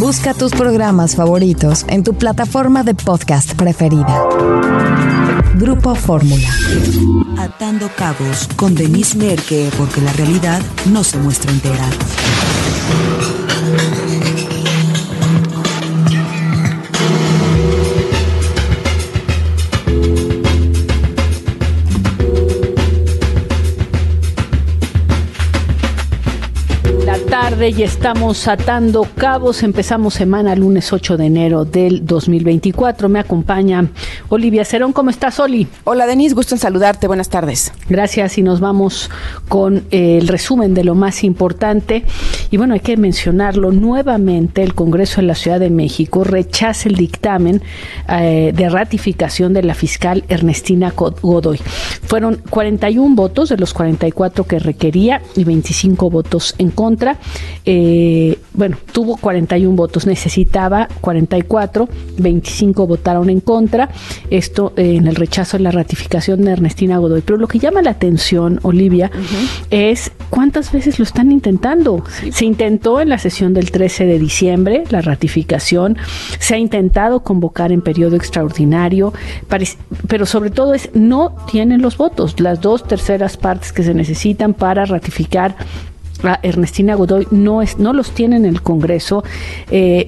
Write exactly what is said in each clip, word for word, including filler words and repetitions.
Busca tus programas favoritos en tu plataforma de podcast preferida. Grupo Fórmula. Atando cabos con Denise Merker, porque la realidad no se muestra entera. Tarde y estamos atando cabos. Empezamos semana lunes ocho de enero del dos mil veinticuatro. Me acompaña Olivia Cerón. ¿Cómo estás, Oli? Hola, Denise, gusto en saludarte. Buenas tardes. Gracias, y nos vamos con eh, el resumen de lo más importante. Y bueno, hay que mencionarlo nuevamente. El Congreso de la Ciudad de México rechaza el dictamen eh, de ratificación de la fiscal Ernestina Godoy. Fueron cuarenta y uno votos de los cuarenta y cuatro que requería y veinticinco votos en contra. Eh, bueno, tuvo cuarenta y uno votos, necesitaba cuarenta y cuatro, veinticinco votaron en contra, esto eh, en el rechazo de la ratificación de Ernestina Godoy. Pero lo que llama la atención, Olivia, uh-huh. es cuántas veces lo están intentando. Sí. Se intentó en la sesión del trece de diciembre la ratificación, se ha intentado convocar en periodo extraordinario, pero sobre todo es no tienen los votos, las dos terceras partes que se necesitan para ratificar a Ernestina Godoy no es, no los tiene en el Congreso. Eh,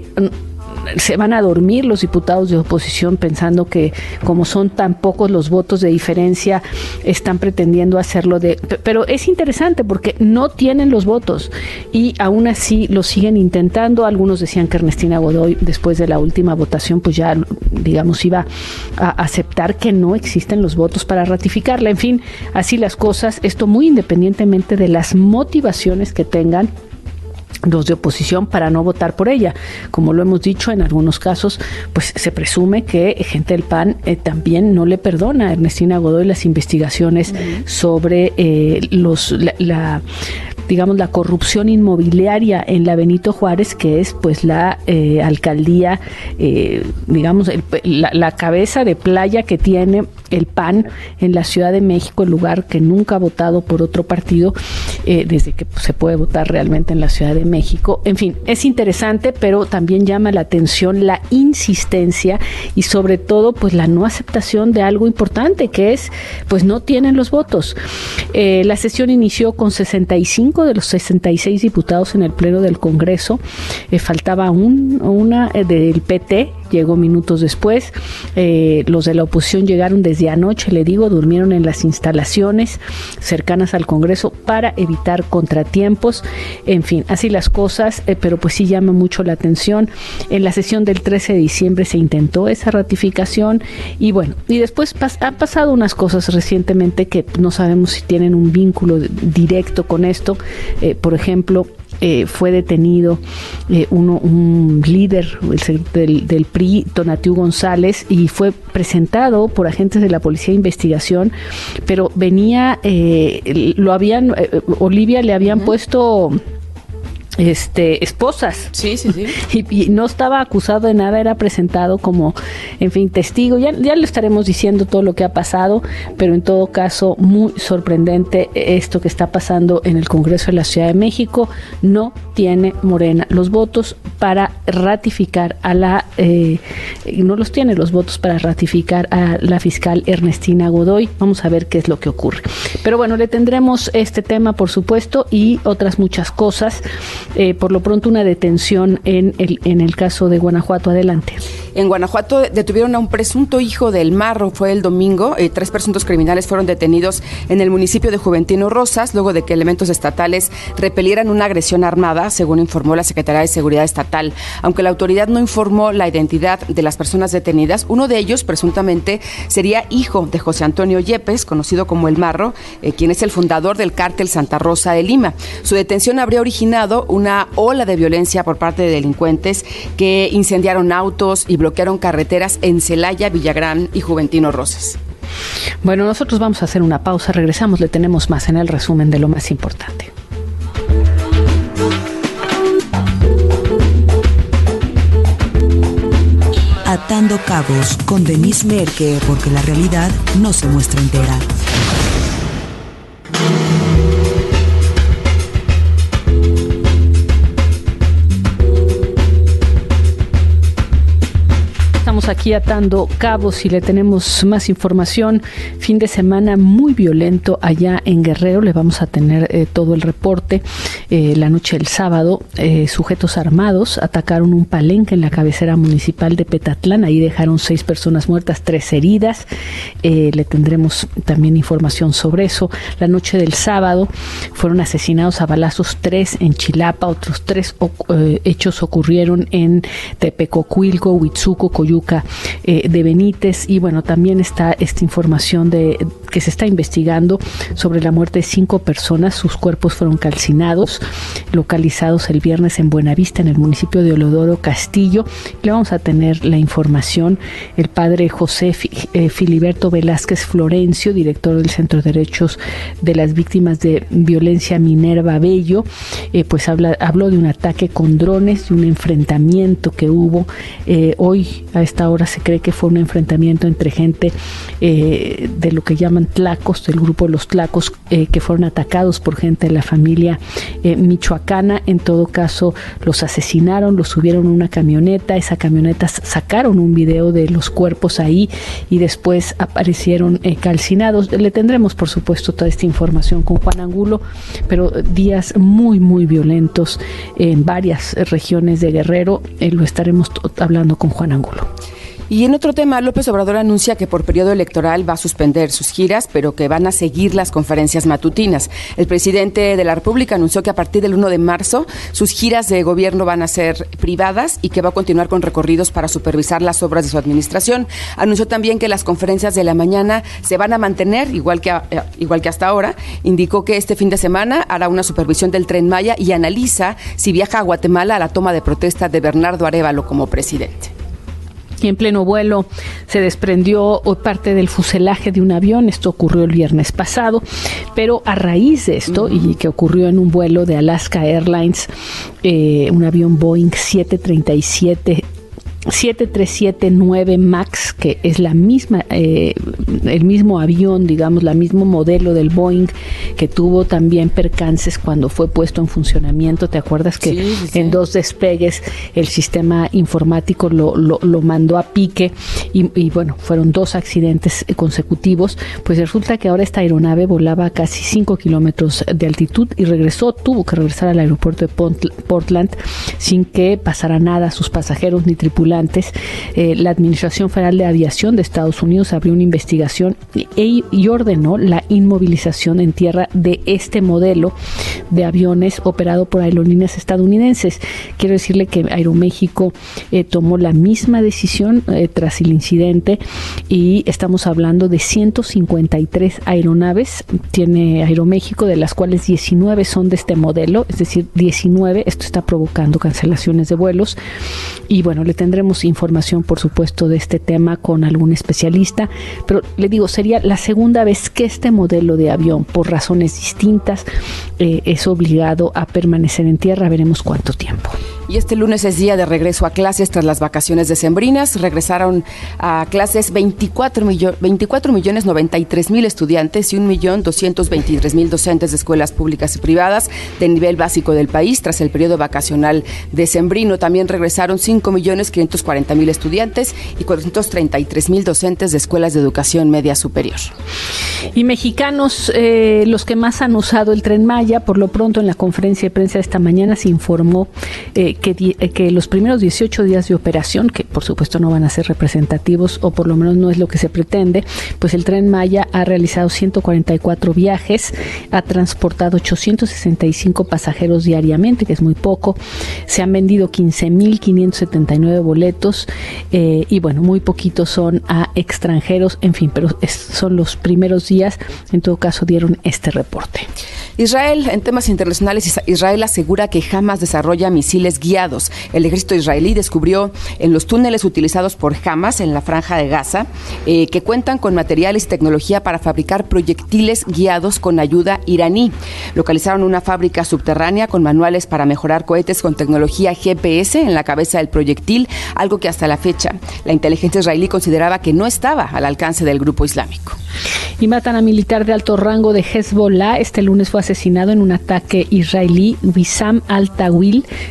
se van a dormir los diputados de oposición pensando que como son tan pocos los votos de diferencia, están pretendiendo hacerlo de... Pero es interesante porque no tienen los votos y aún así lo siguen intentando. Algunos decían que Ernestina Godoy, después de la última votación, pues ya, digamos, iba a aceptar que no existen los votos para ratificarla. En fin, así las cosas. Esto muy independientemente de las motivaciones que tengan los de oposición para no votar por ella. Como lo hemos dicho, en algunos casos, pues se presume que gente del P A N eh, también no le perdona a Ernestina Godoy las investigaciones uh-huh. sobre eh, los la, la digamos la corrupción inmobiliaria en la Benito Juárez, que es pues la eh, alcaldía, eh, digamos el, la, la cabeza de playa que tiene el P A N en la Ciudad de México, el lugar que nunca ha votado por otro partido, eh, desde que pues, se puede votar realmente en la Ciudad de México. En fin, es interesante, pero también llama la atención la insistencia y sobre todo pues la no aceptación de algo importante, que es pues no tienen los votos. Eh, la sesión inició con sesenta y cinco de los sesenta y seis diputados en el Pleno del Congreso. Eh, faltaba un, una eh, del P T, llegó minutos después. Eh, los de la oposición llegaron desde anoche, le digo, durmieron en las instalaciones cercanas al Congreso para evitar contratiempos. En fin, así las cosas, eh, pero pues sí llama mucho la atención. En la sesión del trece de diciembre se intentó esa ratificación y bueno, y después pas- han pasado unas cosas recientemente que no sabemos si tienen un vínculo directo con esto. Eh, por ejemplo, Eh, fue detenido eh, uno, un líder del, del P R I, Tonatiu González, y fue presentado por agentes de la Policía de Investigación, pero venía, eh, lo habían, eh, Olivia le habían uh-huh. puesto... este esposas. Sí, sí, sí. Y, y no estaba acusado de nada, era presentado como, en fin, testigo. Ya, ya le estaremos diciendo todo lo que ha pasado, pero en todo caso, muy sorprendente esto que está pasando en el Congreso de la Ciudad de México. No tiene Morena los votos para ratificar a la, eh, no los tiene los votos para ratificar a la fiscal Ernestina Godoy. Vamos a ver qué es lo que ocurre. Pero bueno, le tendremos este tema, por supuesto, y otras muchas cosas. Eh, por lo pronto, una detención en el, en el caso de Guanajuato. Adelante. En Guanajuato detuvieron a un presunto hijo del Marro. Fue el domingo. Eh, tres presuntos criminales fueron detenidos en el municipio de Juventino Rosas, luego de que elementos estatales repelieran una agresión armada, según informó la Secretaría de Seguridad Estatal. Aunque la autoridad no informó la identidad de las personas detenidas, uno de ellos presuntamente sería hijo de José Antonio Yepes, conocido como el Marro, eh, quien es el fundador del cártel Santa Rosa de Lima. Su detención habría originado una ola de violencia por parte de delincuentes que incendiaron autos y bloquearon carreteras en Celaya, Villagrán y Juventino Rosas. Bueno, nosotros vamos a hacer una pausa, regresamos, le tenemos más en el resumen de lo más importante. Atando cabos con Denise Merker, porque la realidad no se muestra entera. seguimos aquí atando cabos y le tenemos más información. Fin de semana muy violento allá en Guerrero. Le vamos a tener eh, todo el reporte. Eh, la noche del sábado, eh, sujetos armados atacaron un palenque en la cabecera municipal de Petatlán. Ahí dejaron seis personas muertas, tres heridas. Eh, le tendremos también información sobre eso. La noche del sábado fueron asesinados a balazos tres en Chilapa. Otros tres eh, hechos ocurrieron en Tepecocuilco, Huitzuco, Coyuca eh, de Benítez. Y bueno, también está esta información de que se está investigando sobre la muerte de cinco personas. Sus cuerpos fueron calcinados, localizados el viernes en Buenavista, en el municipio de Olodoro Castillo. Le vamos a tener la información. El padre José eh, Filiberto Velázquez Florencio, director del Centro de Derechos de las Víctimas de Violencia Minerva Bello, eh, pues habla, habló de un ataque con drones, de un enfrentamiento que hubo. Eh, hoy a esta hora se cree que fue un enfrentamiento entre gente eh, de lo que llaman tlacos, del grupo de los tlacos, eh, que fueron atacados por gente de la familia eh, michoacana. En todo caso, los asesinaron, los subieron a una camioneta. Esa camioneta sacaron un video de los cuerpos ahí y después aparecieron eh, calcinados. Le tendremos, por supuesto, toda esta información con Juan Angulo, pero días muy, muy violentos en varias regiones de Guerrero. Eh, lo estaremos hablando con Juan Angulo. Y en otro tema, López Obrador anuncia que por periodo electoral va a suspender sus giras, pero que van a seguir las conferencias matutinas. El presidente de la República anunció que a partir del primero de marzo sus giras de gobierno van a ser privadas y que va a continuar con recorridos para supervisar las obras de su administración. Anunció también que las conferencias de la mañana se van a mantener, igual que, igual que hasta ahora. Indicó que este fin de semana hará una supervisión del Tren Maya y analiza si viaja a Guatemala a la toma de protesta de Bernardo Arévalo como presidente. Y en pleno vuelo se desprendió parte del fuselaje de un avión. Esto ocurrió el viernes pasado, pero a raíz de esto, uh-huh. y que ocurrió en un vuelo de Alaska Airlines, eh, un avión Boeing siete treinta y siete siete tres siete nueve MAX, que es la misma, eh, el mismo avión, digamos, la mismo modelo del Boeing, que tuvo también percances cuando fue puesto en funcionamiento. ¿Te acuerdas que sí, sí. en dos despegues el sistema informático lo, lo, lo mandó a pique y, y bueno, fueron dos accidentes consecutivos? Pues resulta que ahora esta aeronave volaba a casi cinco kilómetros de altitud y regresó, tuvo que regresar al aeropuerto de Portland sin que pasara nada a sus pasajeros ni tripulantes. Eh, la Administración Federal de Aviación de Estados Unidos abrió una investigación y, y ordenó la inmovilización en tierra de este modelo de aviones operado por aerolíneas estadounidenses. Quiero decirle que Aeroméxico eh, tomó la misma decisión eh, tras el incidente y estamos hablando de ciento cincuenta y tres aeronaves. Tiene Aeroméxico, de las cuales diecinueve son de este modelo, es decir, diecinueve. Esto está provocando cancelaciones de vuelos y bueno, le tendremos información, por supuesto, de este tema con algún especialista, pero le digo, sería la segunda vez que este modelo de avión, por razones distintas, eh, es obligado a permanecer en tierra. Veremos cuánto tiempo. Y este lunes es día de regreso a clases tras las vacaciones decembrinas. Regresaron a clases veinticuatro millones noventa y tres mil estudiantes y un millón doscientos veintitrés mil docentes de escuelas públicas y privadas de nivel básico del país tras el periodo vacacional decembrino. También regresaron cinco millones quinientos cuarenta mil estudiantes y cuatrocientos treinta y tres mil docentes de escuelas de educación media superior. Y mexicanos, eh, los que más han usado el Tren Maya, por lo pronto en la conferencia de prensa de esta mañana se informó eh, Que, que los primeros dieciocho días de operación, que por supuesto no van a ser representativos o por lo menos no es lo que se pretende, pues el Tren Maya ha realizado ciento cuarenta y cuatro viajes, ha transportado ochocientos sesenta y cinco pasajeros diariamente, que es muy poco, se han vendido quince mil quinientos setenta y nueve boletos eh, y bueno, muy poquitos son a extranjeros, en fin, pero es, son los primeros días. En todo caso dieron este reporte. Israel, en temas internacionales, Israel asegura que Hamas desarrolla misiles guiados. El ejército israelí descubrió en los túneles utilizados por Hamas en la franja de Gaza eh, que cuentan con materiales y tecnología para fabricar proyectiles guiados con ayuda iraní. Localizaron una fábrica subterránea con manuales para mejorar cohetes con tecnología G P S en la cabeza del proyectil, algo que hasta la fecha la inteligencia israelí consideraba que no estaba al alcance del grupo islámico. Y matan a militar de alto rango de Hezbollah. Este lunes fue asesinado en un ataque israelí Wissam al-Tawil, jefe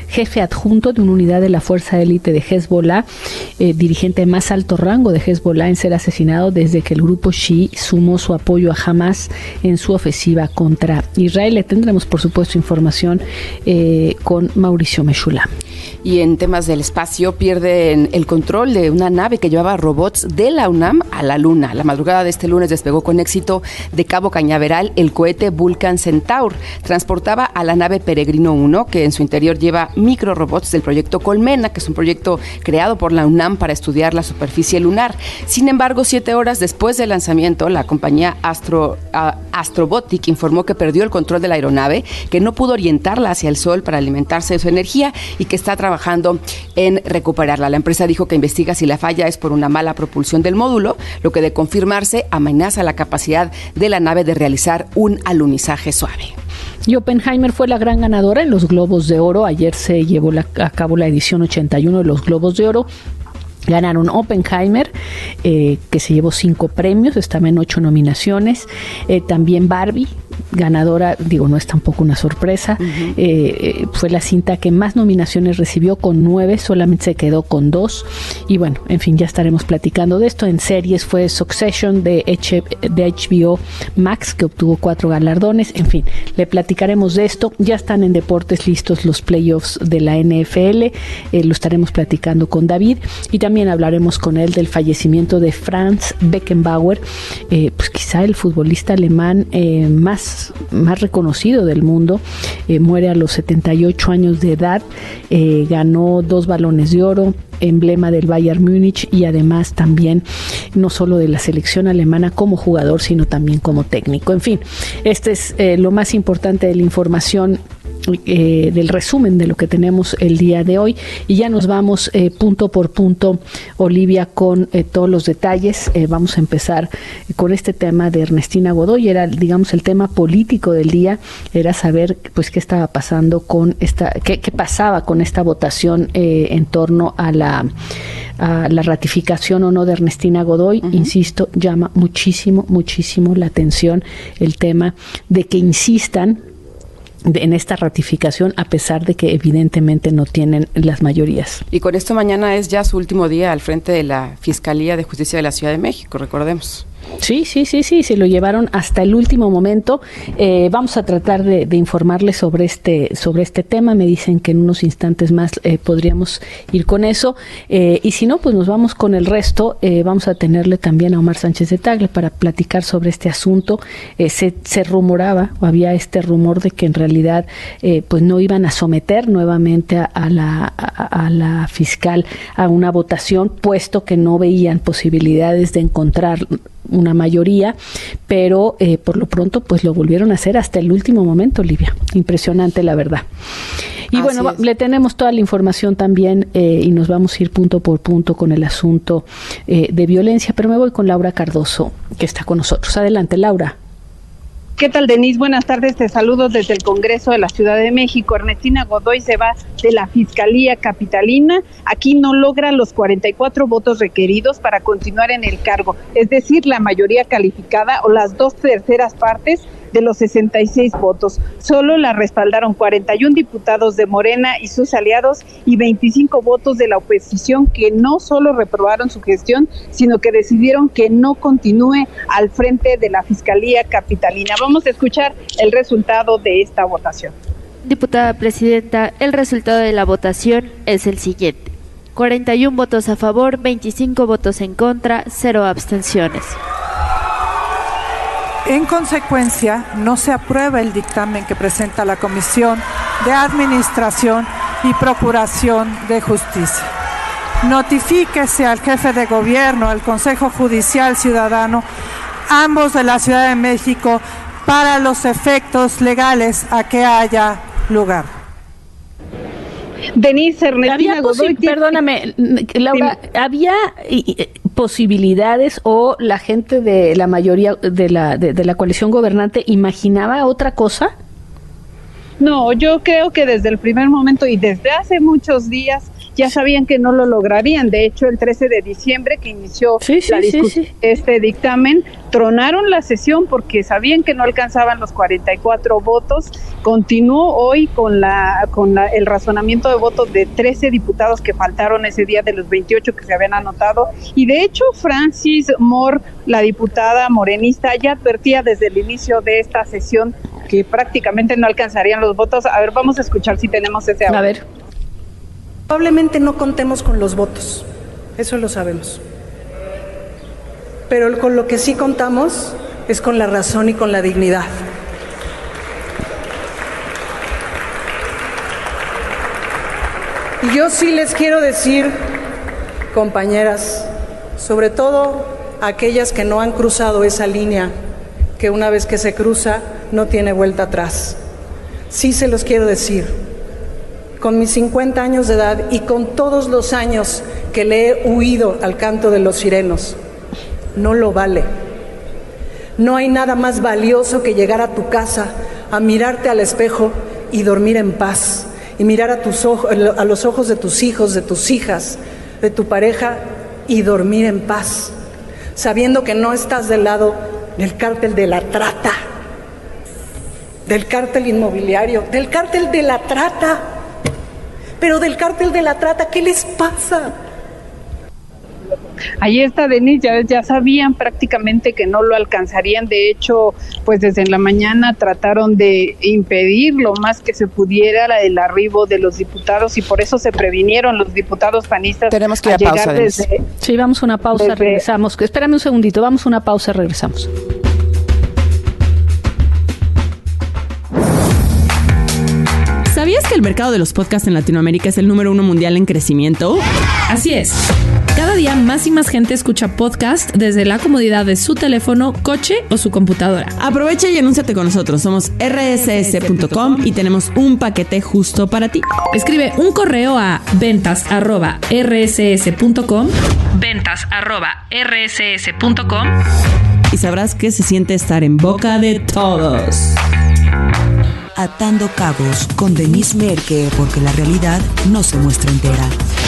adjunto de una unidad de la fuerza élite de Hezbollah, eh, dirigente de más alto rango de Hezbollah en ser asesinado desde que el grupo Shii sumó su apoyo a Hamas en su ofensiva contra Israel. Le tendremos, por supuesto, información eh, con Mauricio Meshulam. Y en temas del espacio, pierden el control de una nave que llevaba robots de la UNAM a la Luna. La madrugada de este lunes despegó con éxito de Cabo Cañaveral el cohete Vulcan Centaur. Transportaba a la nave Peregrino uno, que en su interior lleva microrobots del proyecto Colmena, que es un proyecto creado por la UNAM para estudiar la superficie lunar. Sin embargo, siete horas después del lanzamiento, la compañía Astro, uh, Astrobotic informó que perdió el control de la aeronave, que no pudo orientarla hacia el Sol para alimentarse de su energía y que está trabajando en recuperarla. La empresa dijo que investiga si la falla es por una mala propulsión del módulo, lo que de confirmarse amenaza la capacidad de la nave de realizar un alunizaje suave. Y Oppenheimer fue la gran ganadora en los Globos de Oro. Ayer se llevó la, a cabo la edición ochenta y uno de los Globos de Oro. Ganaron Oppenheimer, eh, que se llevó cinco premios, estaba en ocho nominaciones. Eh, también Barbie, ganadora, digo, no es tampoco una sorpresa. Uh-huh. eh, eh, fue la cinta que más nominaciones recibió, con nueve, solamente se quedó con dos. Y bueno, en fin, ya estaremos platicando de esto. En series fue Succession de, H- de H B O Max, que obtuvo cuatro galardones. En fin, le platicaremos de esto. Ya están en deportes listos los playoffs de la N F L. Eh, lo estaremos platicando con David. Y también También hablaremos con él del fallecimiento de Franz Beckenbauer, eh, pues quizá el futbolista alemán eh, más, más reconocido del mundo. Eh, muere a los setenta y ocho años de edad, eh, ganó dos balones de oro, emblema del Bayern Múnich, y además también no solo de la selección alemana como jugador, sino también como técnico. En fin, este es eh, lo más importante de la información, Eh, del resumen de lo que tenemos el día de hoy, y ya nos vamos eh, punto por punto, Olivia, con eh, todos los detalles. Eh, vamos a empezar con este tema de Ernestina Godoy. Era, digamos, el tema político del día, era saber pues qué estaba pasando con esta, qué, qué pasaba con esta votación eh, en torno a la a la ratificación o no de Ernestina Godoy. Uh-huh. Insisto, llama muchísimo, muchísimo la atención el tema de que insistan en esta ratificación, a pesar de que evidentemente no tienen las mayorías. Y con esto mañana es ya su último día al frente de la Fiscalía de Justicia de la Ciudad de México, recordemos. Sí, sí, sí, sí, se lo llevaron hasta el último momento. Eh, vamos a tratar de, de informarles sobre este, sobre este tema. Me dicen que en unos instantes más eh, podríamos ir con eso. Eh, y si no, pues nos vamos con el resto. Eh, vamos a tenerle también a Omar Sánchez de Tagle para platicar sobre este asunto. Eh, se, se rumoraba, o había este rumor de que en realidad eh, pues no iban a someter nuevamente a, a, la, a, a la fiscal a una votación, puesto que no veían posibilidades de encontrar una mayoría, pero eh, por lo pronto pues lo volvieron a hacer hasta el último momento, Olivia. Impresionante, la verdad. Y Así bueno, es. Le tenemos toda la información también eh, y nos vamos a ir punto por punto con el asunto eh, de violencia, pero me voy con Laura Cardoso, que está con nosotros. Adelante, Laura. ¿Qué tal, Denise? Buenas tardes, te saludo desde el Congreso de la Ciudad de México. Ernestina Godoy se va de la Fiscalía Capitalina. Aquí no logra los cuarenta y cuatro votos requeridos para continuar en el cargo, es decir, la mayoría calificada o las dos terceras partes de los sesenta y seis votos. Solo la respaldaron cuarenta y uno diputados de Morena y sus aliados y veinticinco votos de la oposición, que no solo reprobaron su gestión, sino que decidieron que no continúe al frente de la Fiscalía Capitalina. Vamos a escuchar el resultado de esta votación. Diputada presidenta, el resultado de la votación es el siguiente: cuarenta y uno votos a favor, veinticinco votos en contra, cero abstenciones. En consecuencia, no se aprueba el dictamen que presenta la Comisión de Administración y Procuración de Justicia. Notifíquese al jefe de gobierno, al Consejo Judicial Ciudadano, ambos de la Ciudad de México, para los efectos legales a que haya lugar. Denise, Ernestina Godoy, posi- perdóname, Laura, sí. ¿Había eh, posibilidades o la gente de la mayoría de la de, de la coalición gobernante imaginaba otra cosa? No, yo creo que desde el primer momento y desde hace muchos días ya sabían que no lo lograrían. De hecho, el trece de diciembre que inició sí, sí, la discusión sí, sí. de este dictamen, tronaron la sesión porque sabían que no alcanzaban los cuarenta y cuatro votos. Continuó hoy con la con la, el razonamiento de votos de trece diputados que faltaron ese día de los veintiocho que se habían anotado. Y de hecho, Francis Moore, la diputada morenista, ya advertía desde el inicio de esta sesión que prácticamente no alcanzarían los votos. A ver, vamos a escuchar si tenemos ese audio. A ver. Probablemente no contemos con los votos, eso lo sabemos. Pero con lo que sí contamos es con la razón y con la dignidad. Y yo sí les quiero decir, compañeras, sobre todo aquellas que no han cruzado esa línea, que una vez que se cruza no tiene vuelta atrás. Sí se los quiero decir, con mis cincuenta años de edad y con todos los años que le he huido al canto de los sirenos, no lo vale. No hay nada más valioso que llegar a tu casa, a mirarte al espejo y dormir en paz, y mirar a tus ojos, a los ojos de tus hijos, de tus hijas, de tu pareja y dormir en paz, sabiendo que no estás del lado del cártel de la trata, del cártel inmobiliario, del cártel de la trata. Pero del cártel de la trata, ¿qué les pasa? Ahí está, Denise, ya, ya sabían prácticamente que no lo alcanzarían. De hecho, pues desde la mañana trataron de impedir lo más que se pudiera el arribo de los diputados y por eso se previnieron los diputados panistas. Tenemos que ir a llegar pausa, desde, Denise. Sí, vamos a una pausa, desde, regresamos. Espérame un segundito, vamos a una pausa, regresamos. ¿Sabías que el mercado de los podcasts en Latinoamérica es el número uno mundial en crecimiento? Así es. Cada día más y más gente escucha podcast desde la comodidad de su teléfono, coche o su computadora. Aprovecha y anúnciate con nosotros. Somos erre ese ese punto com y tenemos un paquete justo para ti. Escribe un correo a ventas arroba erre ese ese punto com, ventas arroba erre ese ese punto com y sabrás qué se siente estar en boca de todos. Atando cabos con Denise Merker, porque la realidad no se muestra entera.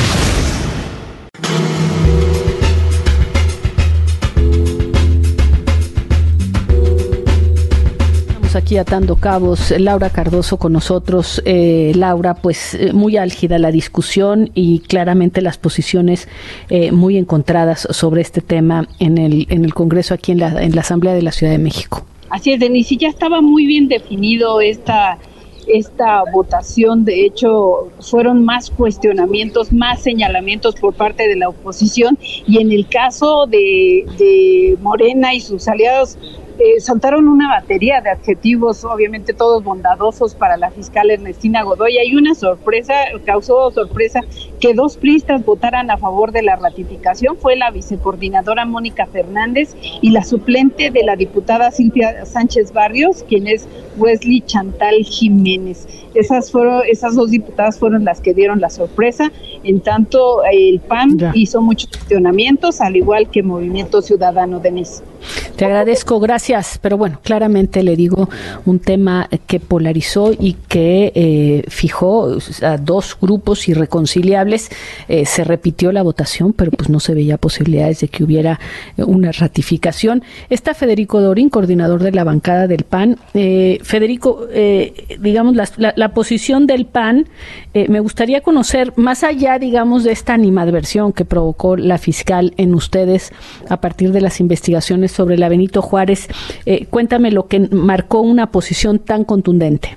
Estamos aquí atando cabos. Laura Cardoso con nosotros. Eh, Laura, pues eh, muy álgida la discusión y claramente las posiciones eh, muy encontradas sobre este tema en el en el Congreso aquí en la en la Asamblea de la Ciudad de México. Así es, Denise, y ya estaba muy bien definido esta, esta votación. De hecho, fueron más cuestionamientos, más señalamientos por parte de la oposición, y en el caso de, de Morena y sus aliados, eh, soltaron una batería de adjetivos, obviamente todos bondadosos para la fiscal Ernestina Godoy. Hay una sorpresa, causó sorpresa que dos priistas votaran a favor de la ratificación. Fue la vicecoordinadora Mónica Fernández y la suplente de la diputada Silvia Sánchez Barrios, quien es Wesley Chantal Jiménez. Esas fueron, esas dos diputadas fueron las que dieron la sorpresa. En tanto, el P A N ya hizo muchos cuestionamientos, al igual que Movimiento Ciudadano. Denise. Te agradezco, gracias, pero bueno, claramente le digo, un tema que polarizó y que eh, fijó a dos grupos irreconciliables. Eh, se repitió la votación, pero pues no se veía posibilidades de que hubiera una ratificación. Está Federico Dorín, coordinador de la bancada del P A N. Eh, Federico, eh, digamos, la, la, la posición del P A N, eh, me gustaría conocer, más allá, digamos, de esta animadversión que provocó la fiscal en ustedes a partir de las investigaciones sobre la Benito Juárez, eh, cuéntame lo que marcó una posición tan contundente.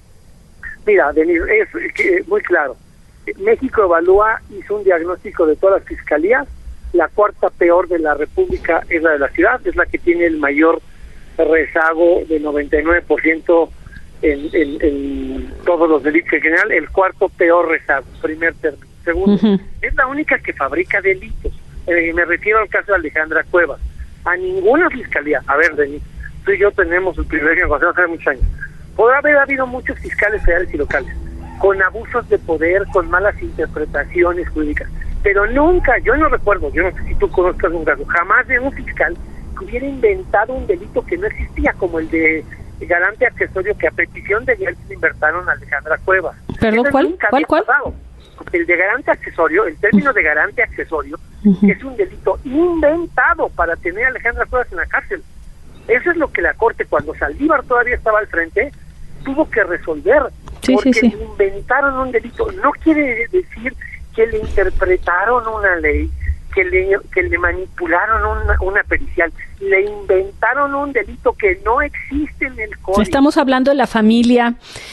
Mira, Denise, es, es muy claro. México Evalúa hizo un diagnóstico de todas las fiscalías. La cuarta peor de la República es la de la ciudad, es la que tiene el mayor rezago de noventa y nueve por ciento en, en, en todos los delitos en general. El cuarto peor rezago, primer término. Segundo, uh-huh. es la única que fabrica delitos. Eh, me refiero al caso de Alejandra Cuevas. A ninguna fiscalía, a ver, Denis, tú y yo tenemos el privilegio de conocernos hace muchos años. Podrá haber habido muchos fiscales federales y locales, con abusos de poder, con malas interpretaciones jurídicas, pero nunca, yo no recuerdo, yo no sé si tú conozcas un caso, jamás de un fiscal que hubiera inventado un delito que no existía, como el de garante accesorio que a petición de él se inventaron a Alejandra Cuevas. ¿Perdón, cuál? ¿Cuál, cuál? el de garante accesorio, el término de garante accesorio, uh-huh. es un delito inventado para tener a Alejandra Cuevas en la cárcel. Eso es lo que la Corte, cuando Saldívar todavía estaba al frente, tuvo que resolver, sí, porque sí, sí. inventaron un delito. No quiere decir que le interpretaron una ley, que le, que le manipularon una, una pericial, le inventaron un delito que no existe en el código. Estamos hablando de la familia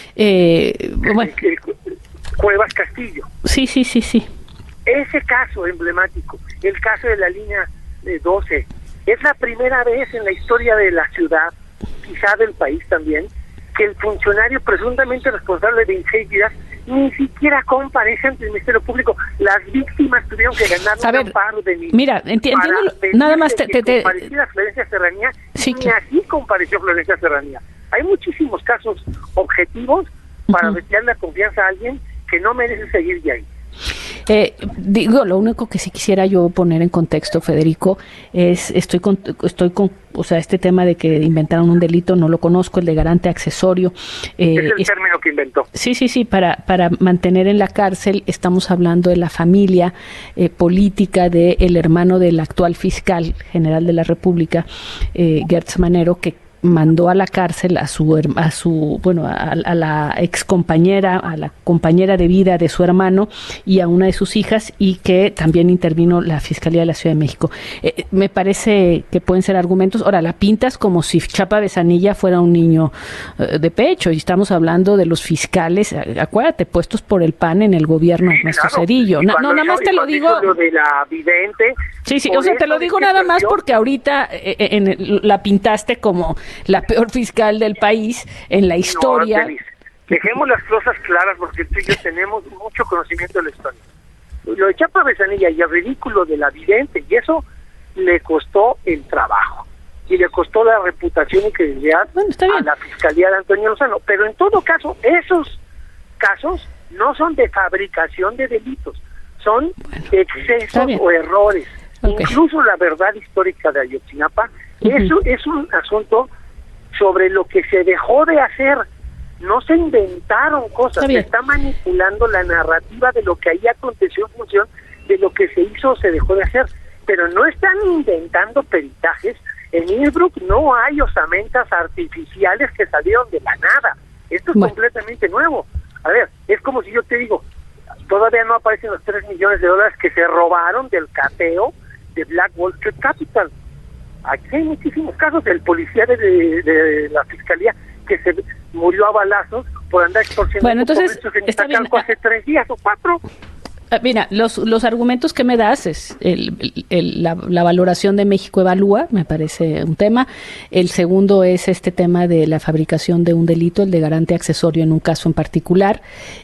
eh, bueno. el, el, Cuevas Castillo. Sí, sí, sí, sí. Ese caso emblemático, el caso de la línea doce, es la primera vez en la historia de la ciudad, quizá del país también, que el funcionario presuntamente responsable de veintiséis vidas ni siquiera comparece ante el Ministerio Público. Las víctimas tuvieron que ganar un amparo de mí. Mira, enti entiendo, nada más te... te, te... Compareciera Florencia Serranía, sí, ni claro. así compareció Florencia Serranía. Hay muchísimos casos objetivos para uh-huh. retirar la confianza a alguien que no merece seguir de ahí. Eh, digo, lo único que sí quisiera yo poner en contexto, Federico, es, estoy con, estoy con, o sea, este tema de que inventaron un delito, no lo conozco, el de garante accesorio. Eh, es el es, término que inventó. Sí, sí, sí, para, para mantener en la cárcel, estamos hablando de la familia eh, política del hermano del actual fiscal general de la República, eh, Gertz Manero, que mandó a la cárcel a su a su bueno a, a la ex compañera, a la compañera de vida de su hermano y a una de sus hijas, y que también intervino la Fiscalía de la Ciudad de México. Eh, me parece que pueden ser argumentos. Ahora, la pintas como si Chapa Besanilla fuera un niño eh, de pecho, y estamos hablando de los fiscales, acuérdate, puestos por el P A N en el gobierno de sí, Ernesto claro. Cedillo. Na, no, nada más te lo digo. Lo de la vidente, sí, sí, o sea, te lo digo nada más porque ahorita eh, en el, la pintaste como la peor fiscal del país en la historia. No, Denise, dejemos las cosas claras porque tú y yo tenemos mucho conocimiento de la historia. Lo de Chapa Besanilla y el ridículo de la vidente, y eso le costó el trabajo y le costó la reputación y credibilidad bueno, a la Fiscalía de Antonio Lozano. Pero en todo caso, esos casos no son de fabricación de delitos, son bueno, de excesos o errores. Okay. Incluso la verdad histórica de Ayotzinapa, uh-huh. eso es un asunto sobre lo que se dejó de hacer. No se inventaron cosas, se está manipulando la narrativa de lo que ahí aconteció en función de lo que se hizo o se dejó de hacer, pero no están inventando peritajes. En Innsbruck no hay osamentas artificiales que salieron de la nada. Esto es bueno. completamente nuevo. A ver, es como si yo te digo, todavía no aparecen los tres millones de dólares que se robaron del cateo de Black Wall Street Capital. Aquí hay muchísimos casos del policía de, de, de la Fiscalía que se murió a balazos por andar extorsionando. Bueno, entonces, en está bien. hace tres días o cuatro. Mira, los los argumentos que me das es el, el, el, la, la valoración de México Evalúa, me parece un tema. El segundo es este tema de la fabricación de un delito, el de garante accesorio en un caso en particular.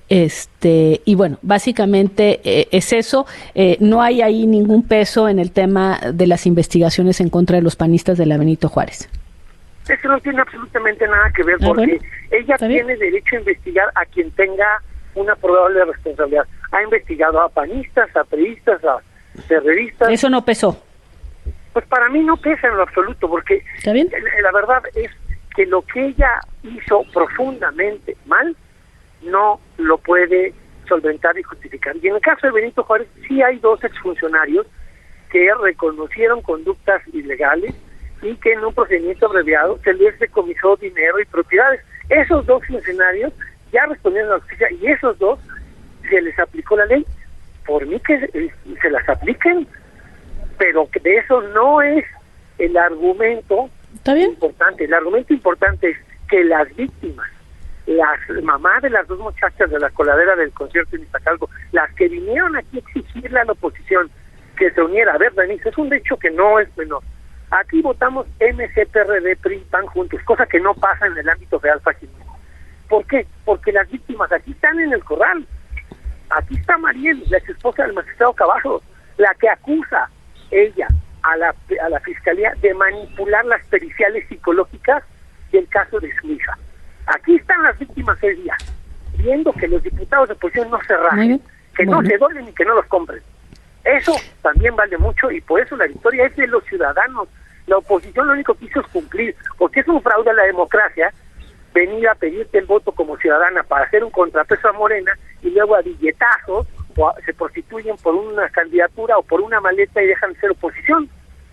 Este y bueno, básicamente eh, es eso. Eh, no hay ahí ningún peso en el tema de las investigaciones en contra de los panistas de la Benito Juárez. Eso no tiene absolutamente nada que ver, porque ah, bueno. ella tiene derecho a investigar a quien tenga una probable responsabilidad. Ha investigado a panistas, a priistas, a terroristas. Eso no pesó. Pues para mí no pesa en lo absoluto, porque ¿está bien? La verdad es que lo que ella hizo profundamente mal no lo puede solventar y justificar. Y en el caso de Benito Juárez sí hay dos exfuncionarios que reconocieron conductas ilegales y que en un procedimiento abreviado se les decomisó dinero y propiedades. Esos dos funcionarios ya respondieron a la justicia y esos dos se les aplicó la ley. Por mí que eh, se las apliquen, pero que de eso no es el argumento ¿Está bien? importante. El argumento importante es que las víctimas, las mamás de las dos muchachas de la coladera del concierto en Iztacalco, las que vinieron aquí a exigirle a la oposición que se uniera, a ver, Denise, es un hecho que no es menor. Aquí votamos M C, P R D, P R I, P A N juntos, cosa que no pasa en el ámbito real fácilmente. ¿Por qué? Porque las víctimas aquí están en el corral. Aquí está Mariel, la ex esposa del magistrado Cavazos, la que acusa ella a la a la fiscalía de manipular las periciales psicológicas del caso de su hija. Aquí están las víctimas hoy día, viendo que los diputados de oposición no se rajen, que bueno. no se doblen y que no los compren. Eso también vale mucho y por eso la victoria es de los ciudadanos. La oposición lo único que hizo es cumplir, porque es un fraude a la democracia venir a pedirte el voto como ciudadana para hacer un contrapeso a Morena y luego a billetazos o a, se prostituyen por una candidatura o por una maleta y dejan de ser oposición.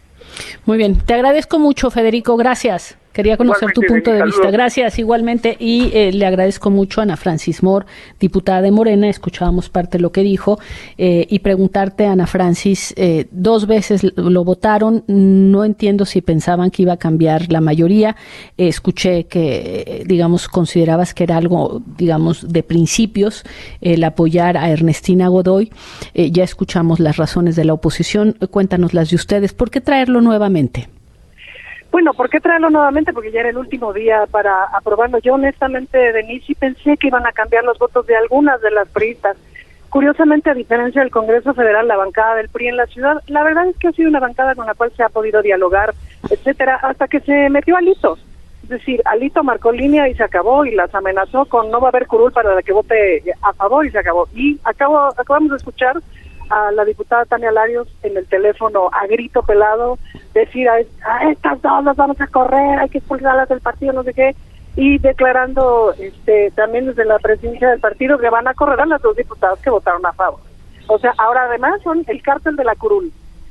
Muy bien, te agradezco mucho, Federico, gracias. Quería conocer igualmente, tu punto de, de vista. Gracias, igualmente. Y eh, le agradezco mucho a Ana Francis Moore, diputada de Morena. Escuchábamos parte de lo que dijo. Eh, y preguntarte, Ana Francis, eh, dos veces lo votaron. No entiendo si pensaban que iba a cambiar la mayoría. Eh, escuché que, eh, digamos, considerabas que era algo, digamos, de principios el apoyar a Ernestina Godoy. Eh, ya escuchamos las razones de la oposición. Cuéntanos las de ustedes. ¿Por qué traerlo nuevamente? Bueno, ¿por qué traerlo nuevamente? Porque ya era el último día para aprobarlo. Yo honestamente, Denise, sí pensé que iban a cambiar los votos de algunas de las priistas. Curiosamente, a diferencia del Congreso Federal, la bancada del P R I en la ciudad, la verdad es que ha sido una bancada con la cual se ha podido dialogar, etcétera, hasta que se metió Alito. Es decir, Alito marcó línea y se acabó, y las amenazó con no va a haber curul para la que vote a favor, y se acabó. Y acabo, acabamos de escuchar a la diputada Tania Larios en el teléfono a grito pelado decir a, a estas dos las vamos a correr, hay que expulsarlas del partido, no sé qué, y declarando este también desde la presidencia del partido que van a correr a las dos diputadas que votaron a favor. O sea, ahora además son el cártel de la curul.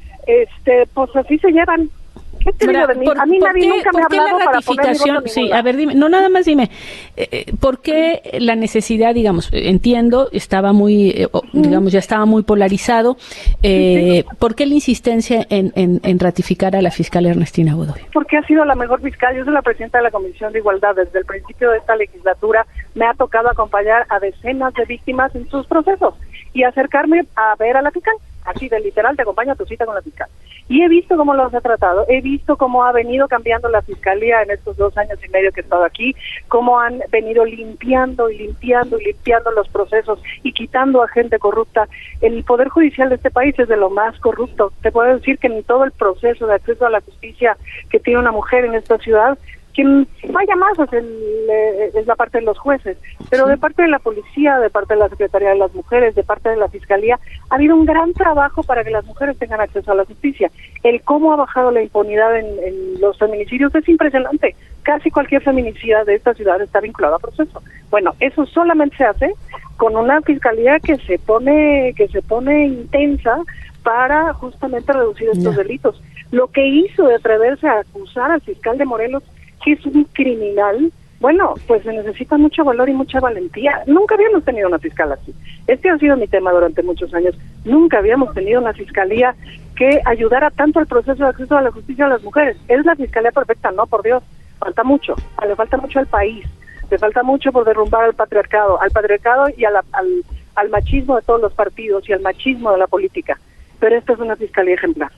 Este, pues así se llevan. ¿Qué te digo de mí? A mí nadie nunca me ha hablado para poner mi voto. Sí, a ver, dime, no, nada más dime, eh, ¿por qué la necesidad, digamos, entiendo, estaba muy, eh, digamos, ya estaba muy polarizado, eh, sí, sí. ¿por qué la insistencia en, en, en ratificar a la fiscal Ernestina Godoy? Porque ha sido la mejor fiscal. Yo soy la presidenta de la Comisión de Igualdad. Desde el principio de esta legislatura me ha tocado acompañar a decenas de víctimas en sus procesos y acercarme a ver a la fiscal. Así de literal, te acompaño a tu cita con la fiscal. Y he visto cómo los ha tratado, he visto cómo ha venido cambiando la fiscalía en estos dos años y medio que he estado aquí, cómo han venido limpiando y limpiando y limpiando los procesos y quitando a gente corrupta. El Poder Judicial de este país es de lo más corrupto. Te puedo decir que en todo el proceso de acceso a la justicia que tiene una mujer en esta ciudad, quien vaya más es, el, es la parte de los jueces, pero de parte de la policía, de parte de la Secretaría de las Mujeres, de parte de la Fiscalía, ha habido un gran trabajo para que las mujeres tengan acceso a la justicia. El cómo ha bajado la impunidad en, en los feminicidios es impresionante. Casi cualquier feminicida de esta ciudad está vinculado a proceso. Bueno, eso solamente se hace con una Fiscalía que se pone, que se pone intensa para justamente reducir estos yeah. delitos. Lo que hizo de atreverse a acusar al fiscal de Morelos, que es un criminal, bueno, pues se necesita mucho valor y mucha valentía. Nunca habíamos tenido una fiscal así. Este ha sido mi tema durante muchos años. Nunca habíamos tenido una fiscalía que ayudara tanto al proceso de acceso a la justicia a las mujeres. Es la fiscalía perfecta, no, por Dios. Falta mucho. Le falta mucho al país. Le falta mucho por derrumbar al patriarcado, al patriarcado y a la, al, al machismo de todos los partidos y al machismo de la política. Pero esta es una fiscalía ejemplar.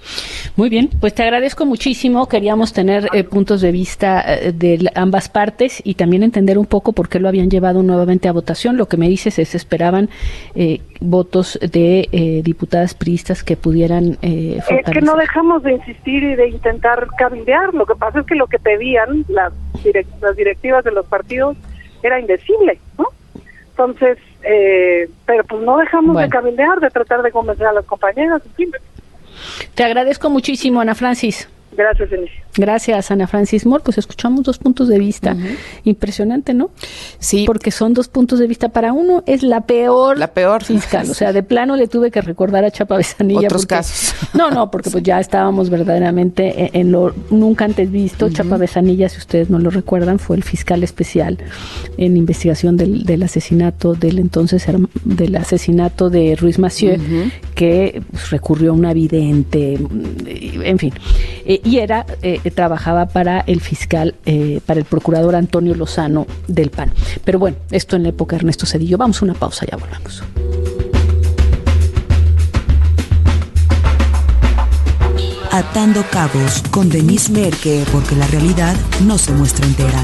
Muy bien, pues te agradezco muchísimo. Queríamos tener eh, puntos de vista eh, de ambas partes y también entender un poco por qué lo habían llevado nuevamente a votación. Lo que me dices es esperaban eh, votos de eh, diputadas priistas que pudieran eh, fortalecer. Es que no dejamos de insistir y de intentar cabildear. Lo que pasa es que lo que pedían las, direct las directivas de los partidos era indecible, ¿no? Entonces, eh, pero pues no dejamos bueno. de cabildear, de tratar de convencer a las compañeras, en fin. Te agradezco muchísimo, Ana Francis. Gracias, Denise. Gracias, Ana Francis Moore. Pues escuchamos dos puntos de vista. Uh-huh. Impresionante, ¿no? Sí. Porque son dos puntos de vista. Para uno es la peor, la peor fiscal. O sea, de plano le tuve que recordar a Chapa Besanilla. Otros porque, casos. No, no, porque pues ya estábamos verdaderamente en, en lo nunca antes visto. Uh-huh. Chapa Besanilla, si ustedes no lo recuerdan, fue el fiscal especial en investigación del, del asesinato del entonces del asesinato de Ruiz Massieu, uh-huh. que pues, recurrió a una vidente, en fin. Eh, y era eh, trabajaba para el fiscal, eh, para el procurador Antonio Lozano del P A N. Pero bueno, esto en la época de Ernesto Zedillo. Vamos a una pausa, ya volvemos. Atando cabos con Denise Merke, porque la realidad no se muestra entera.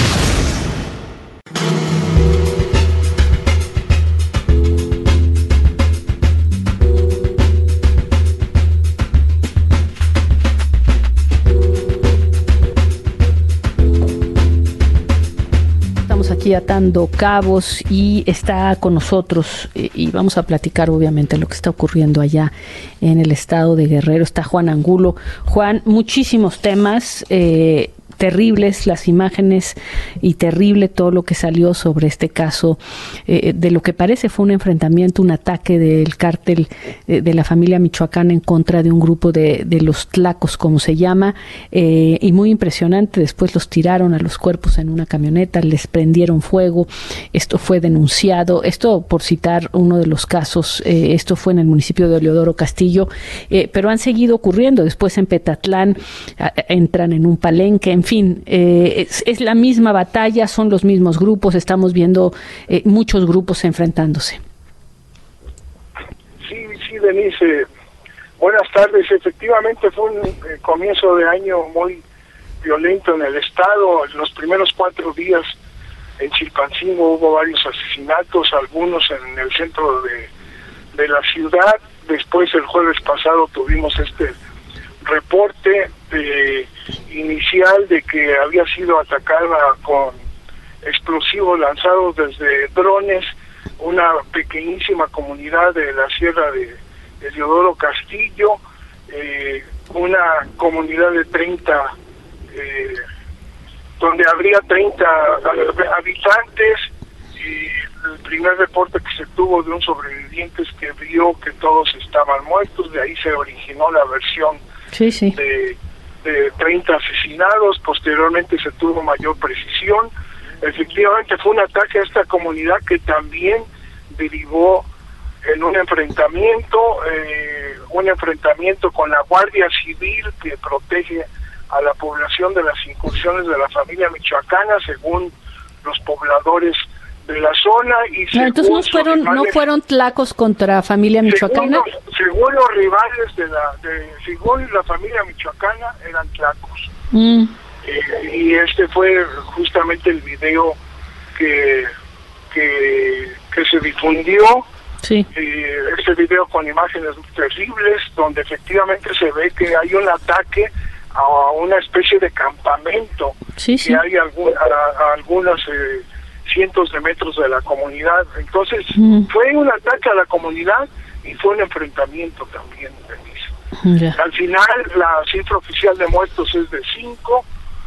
Aquí atando cabos y está con nosotros eh, y vamos a platicar obviamente lo que está ocurriendo allá en el estado de Guerrero. Está Juan Angulo. Juan, muchísimos temas, eh, terribles las imágenes y terrible todo lo que salió sobre este caso, eh, de lo que parece fue un enfrentamiento, un ataque del cártel eh, de la familia michoacana en contra de un grupo de, de los tlacos, como se llama, eh, y muy impresionante. Después los tiraron a los cuerpos en una camioneta, les prendieron fuego. Esto fue denunciado. Esto, por citar uno de los casos, eh, esto fue en el municipio de Oleodoro Castillo, eh, pero han seguido ocurriendo. Después en Petatlán a, entran en un palenque, en fin. fin, eh, es, es la misma batalla, son los mismos grupos, estamos viendo eh, muchos grupos enfrentándose. Sí, sí, Denise, buenas tardes. Efectivamente fue un eh, comienzo de año muy violento en el estado. En los primeros cuatro días en Chilpancingo hubo varios asesinatos, algunos en el centro de, de la ciudad. Después, el jueves pasado, tuvimos este reporte eh, inicial de que había sido atacada con explosivos lanzados desde drones una pequeñísima comunidad de la sierra de, de Oleodoro Castillo, eh, una comunidad de treinta, eh, donde habría treinta habitantes, y el primer reporte que se tuvo de un sobreviviente es que vio que todos estaban muertos. De ahí se originó la versión Sí, sí. De, de treinta asesinados. Posteriormente se tuvo mayor precisión. Efectivamente fue un ataque a esta comunidad que también derivó en un enfrentamiento, eh, un enfrentamiento con la Guardia Civil que protege a la población de las incursiones de la familia michoacana, según los pobladores de la zona. Y no, entonces no fueron rivales, no fueron tlacos contra familia michoacana. Según los, según los rivales de la de, según la familia michoacana eran tlacos. Mm. Eh, y este fue justamente el video que que, que se difundió. Sí. Eh, este video con imágenes terribles donde efectivamente se ve que hay un ataque a una especie de campamento. Sí, sí. Que hay algún, a, a algunas eh, cientos de metros de la comunidad. Entonces mm. fue un ataque a la comunidad y fue un enfrentamiento también, Denise. Yeah. Al final la cifra oficial de muertos es de cinco.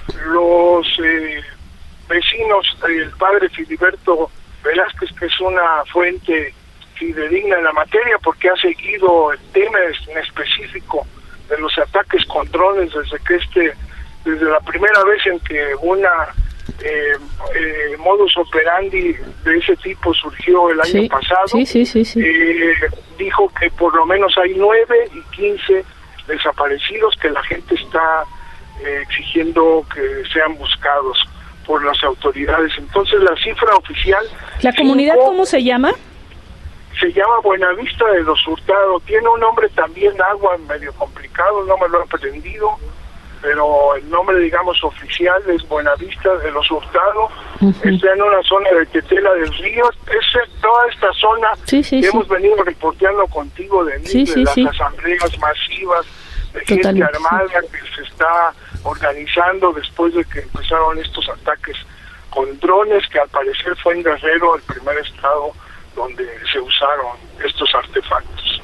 Los eh, vecinos, el padre Filiberto Velázquez, que es una fuente fidedigna en la materia porque ha seguido el tema en específico de los ataques con drones desde que este, desde la primera vez en que una eh, eh, modus operandi de ese tipo surgió el año sí, pasado, sí, sí, sí, sí. Eh, dijo que por lo menos hay nueve y quince desaparecidos que la gente está eh, exigiendo que sean buscados por las autoridades. Entonces la cifra oficial... ¿La comunidad cinco, cómo se llama? Se llama Buenavista de los Hurtado. Tiene un nombre también, agua, medio complicado, no me lo he aprendido, pero el nombre, digamos, oficial es Buenavista de los Hurtado. Uh-huh. Está en una zona de Tetela del Río. Es toda esta zona sí, sí, que sí. hemos venido reporteando contigo de, sí, de sí, las sí. asambleas masivas de gente armada sí. que se está organizando después de que empezaron estos ataques con drones, que al parecer fue en Guerrero el primer estado donde se usaron estos artefactos.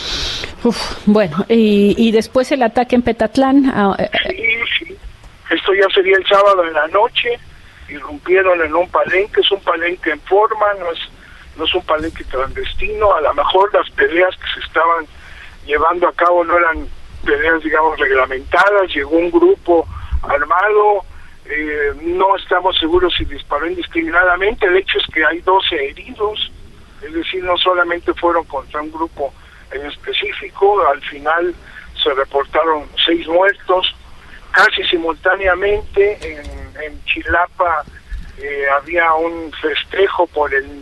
Uf, bueno, y, y después el ataque en Petatlán. Ah, eh, sí, sí. Esto ya sería el sábado en la noche. Irrumpieron en un palenque, es un palenque en forma, no es, no es un palenque clandestino. A lo mejor las peleas que se estaban llevando a cabo no eran peleas, digamos, reglamentadas. Llegó un grupo armado, eh, no estamos seguros si disparó indiscriminadamente. El hecho es que hay doce heridos, es decir, no solamente fueron contra un grupo en específico. Al final se reportaron seis muertos. Casi simultáneamente en, en Chilapa eh, había un festejo por el,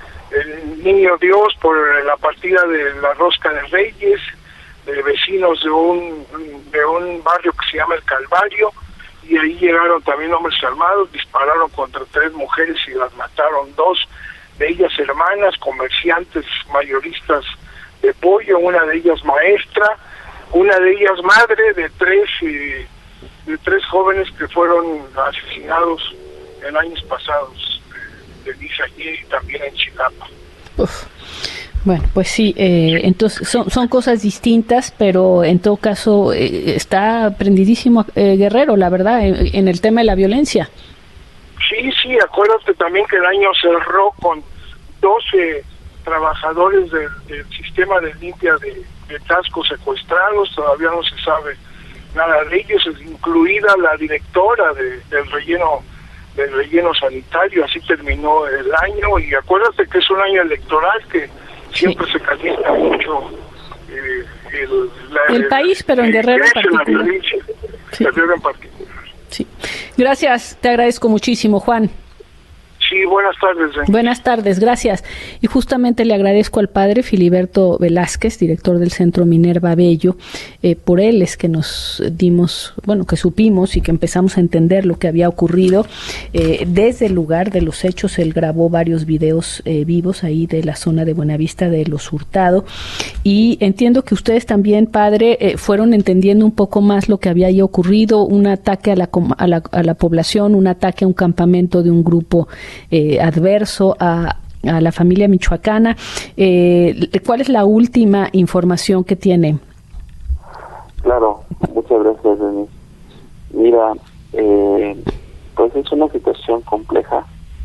el Niño Dios, por la partida de la Rosca de Reyes, de vecinos de un de un barrio que se llama El Calvario, y ahí llegaron también hombres armados, dispararon contra tres mujeres y las mataron. Dos de ellas hermanas, comerciantes mayoristas de pollo, una de ellas maestra, una de ellas madre de tres eh, de tres jóvenes que fueron asesinados en años pasados, de Lisa y también en Chilapa. Uf. Bueno, pues sí, eh, entonces son, son cosas distintas, pero en todo caso eh, está prendidísimo eh, Guerrero, la verdad, en, en el tema de la violencia. Sí, sí, acuérdate también que el año cerró con doce trabajadores del, del sistema de limpia de, de Tasco secuestrados, todavía no se sabe nada de ellos, incluida la directora de, del relleno del relleno sanitario. Así terminó el año, y acuérdate que es un año electoral que siempre sí se calienta mucho eh, el, la, el país, pero en Guerrero en particular. Sí. Guerrero en particular. Sí. Gracias, te agradezco muchísimo, Juan. Sí, buenas tardes. ¿eh? Buenas tardes, gracias. Y justamente le agradezco al padre Filiberto Velázquez, director del Centro Minerva Bello. Eh, por él es que nos dimos, bueno, que supimos y que empezamos a entender lo que había ocurrido. Eh, desde el lugar de los hechos, él grabó varios videos eh, vivos ahí de la zona de Buenavista de Los Hurtado. Y entiendo que ustedes también, padre, eh, fueron entendiendo un poco más lo que había ahí ocurrido, un ataque a la, a la, a la población, un ataque a un campamento de un grupo Eh, adverso a, a la familia michoacana. Eh, ¿Cuál es la última información que tiene? Claro, muchas gracias, Denise. Mira, eh, pues es una situación compleja,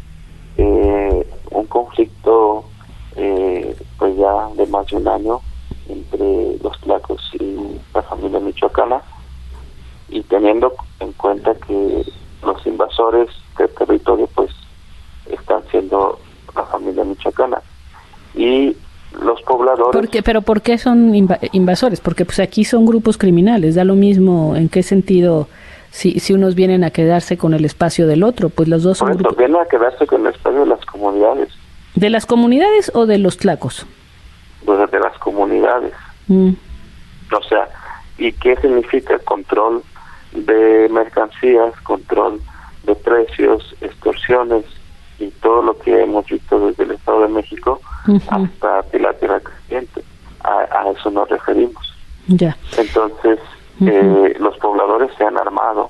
eh, un conflicto eh, pues ya de más de un año entre los tlacos y la familia michoacana, y teniendo en cuenta que los invasores del territorio pues están siendo la familia michoacana y los pobladores. ¿Por qué? ¿Pero por qué son inv invasores? Porque pues aquí son grupos criminales, da lo mismo en qué sentido si si unos vienen a quedarse con el espacio del otro, pues los dos son Por eso, grupos. vienen a quedarse con el espacio de las comunidades. ¿De las comunidades o de los tlacos? Pues de las comunidades. Mm. O sea, ¿y qué significa control de mercancías, control de precios, extorsiones y todo lo que hemos visto desde el Estado de México uh-huh. hasta la Tierra Caliente? A, a eso nos referimos. Ya. Entonces, uh-huh. eh, los pobladores se han armado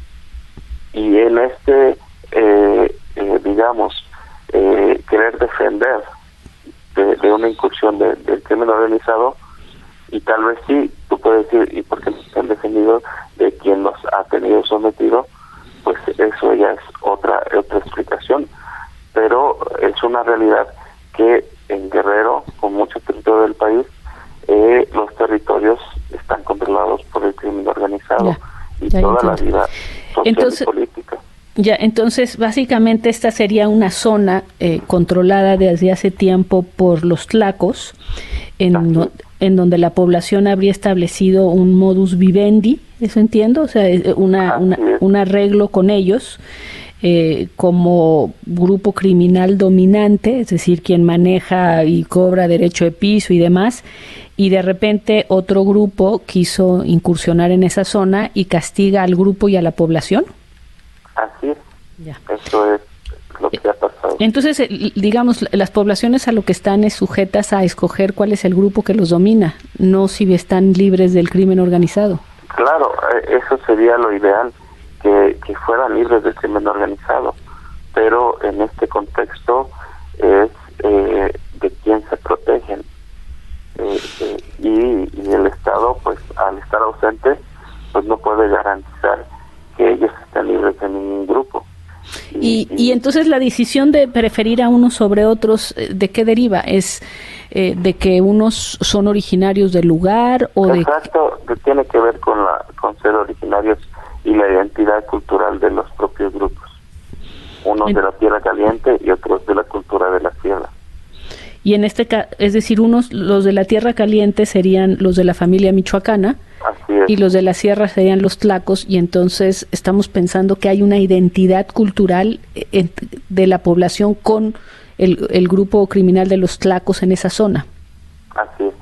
y en este, eh, eh, digamos, eh, querer defender de, de una incursión de, del crimen organizado, y tal vez sí, tú puedes decir, ¿y por qué no se han defendido de quien los ha tenido sometido? Pues eso ya es otra otra explicación, pero es una realidad que en Guerrero, con mucho territorio del país, eh, los territorios están controlados por el crimen organizado ya, y ya toda entiendo. La vida social entonces, y política. Ya, entonces básicamente esta sería una zona eh, controlada desde hace tiempo por los tlacos, en, no, en donde la población habría establecido un modus vivendi, eso entiendo, o sea, una, una un arreglo con ellos eh, como grupo criminal dominante, es decir, quien maneja y cobra derecho de piso y demás, y de repente otro grupo quiso incursionar en esa zona y castiga al grupo y a la población. Así es, ya. Eso es lo que ha pasado. Entonces, digamos, las poblaciones a lo que están es sujetas a escoger cuál es el grupo que los domina, no si están libres del crimen organizado. Claro, eso sería lo ideal, que, que fueran libres del crimen organizado, pero en este contexto es eh, de quién se protegen. Eh, eh, y, y el Estado, pues al estar ausente, pues no puede garantizar que ellos estén libres de ningún grupo. Y, y, y entonces la decisión de preferir a unos sobre otros, ¿de qué deriva? ¿Es eh, de que unos son originarios del lugar o Exacto, de...? tiene que ver con la con ser originarios y la identidad cultural de los propios grupos. Unos en... de la Tierra Caliente y otros de la cultura de la sierra. Y en este caso, es decir, unos, los de la Tierra Caliente serían los de la familia michoacana, así es, y los de la sierra serían los tlacos, y entonces estamos pensando que hay una identidad cultural en, de la población con el, el grupo criminal de los tlacos en esa zona. Así es.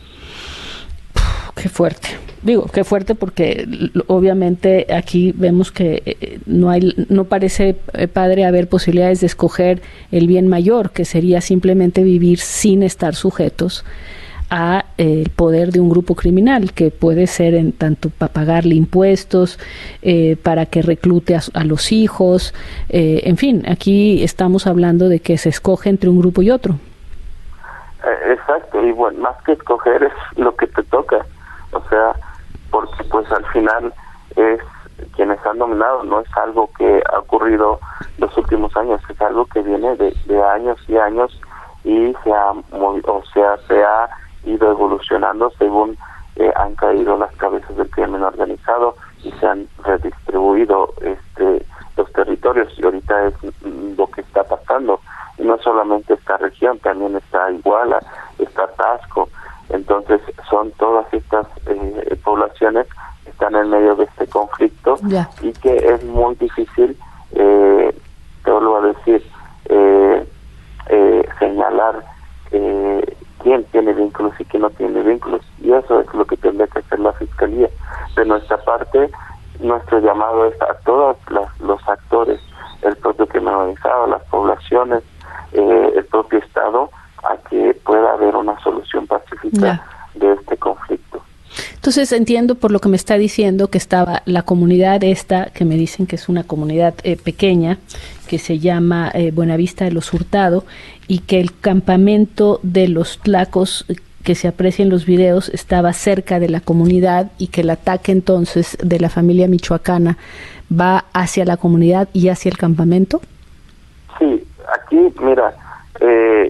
Uf, qué fuerte. Digo, qué fuerte porque obviamente aquí vemos que eh, no hay, no parece, eh, padre, haber posibilidades de escoger el bien mayor, que sería simplemente vivir sin estar sujetos a eh, el poder de un grupo criminal, que puede ser en tanto para pagarle impuestos, eh, para que reclute a, a los hijos, eh, en fin, aquí estamos hablando de que se escoge entre un grupo y otro. Eh, exacto, y bueno, más que escoger es lo que te toca, o sea, porque pues al final es quienes han dominado, no es algo que ha ocurrido los últimos años, es algo que viene de, de años y años y se ha o sea, se ha ido evolucionando según eh, han caído las cabezas del crimen organizado y se han redistribuido este los territorios, y ahorita es lo que está pasando. Y no solamente esta región, también está Iguala, está Taxco. Entonces son todas estas eh, poblaciones que están en medio de este conflicto yeah. y que es muy difícil, eh, te vuelvo a decir, eh, eh, señalar eh, quién tiene vínculos y quién no tiene vínculos. Y eso es lo que tendría que hacer la Fiscalía. De nuestra parte, nuestro llamado es a todos las, los actores, el propio crimen organizado, las poblaciones, eh, el propio Estado, a que pueda haber una solución pacífica yeah. de este conflicto. Entonces entiendo por lo que me está diciendo que estaba la comunidad esta, que me dicen que es una comunidad eh, pequeña, que se llama eh, Buenavista de los Hurtado, y que el campamento de los tlacos que se aprecia en los videos estaba cerca de la comunidad, y que el ataque entonces de la familia michoacana va hacia la comunidad y hacia el campamento. Sí, aquí, mira, eh,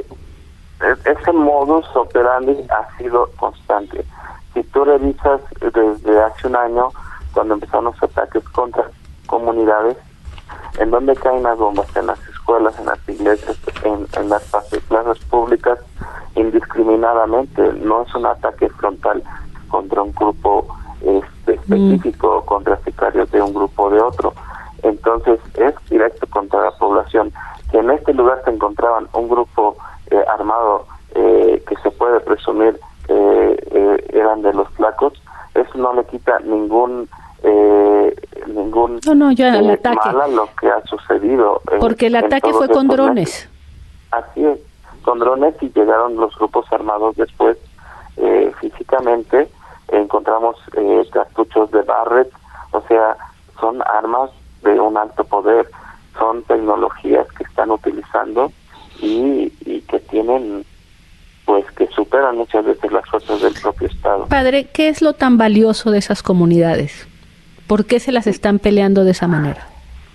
ese modus operandi ha sido constante. Si tú revisas desde hace un año, cuando empezaron los ataques contra comunidades, en donde caen las bombas, en las escuelas, en las iglesias, en, en las plazas públicas, indiscriminadamente, no es un ataque frontal contra un grupo este, específico, mm. contra sicarios de un grupo o de otro. Entonces es directo contra la población. Que en este lugar se encontraban un grupo eh, armado eh, que se puede presumir eh, eh, eran de los tlacos, eso no le quita ningún eh, ningún no, no, ya, el eh, ataque. mal a lo que ha sucedido. En, Porque el ataque fue con drones. Así es, con drones, y llegaron los grupos armados después eh, físicamente. Encontramos eh, cartuchos de Barrett, o sea, son armas de un alto poder, son tecnologías que están utilizando y, y que tienen, pues, que superan muchas veces las fuerzas del propio Estado. Padre, ¿qué es lo tan valioso de esas comunidades? ¿Por qué se las están peleando de esa manera?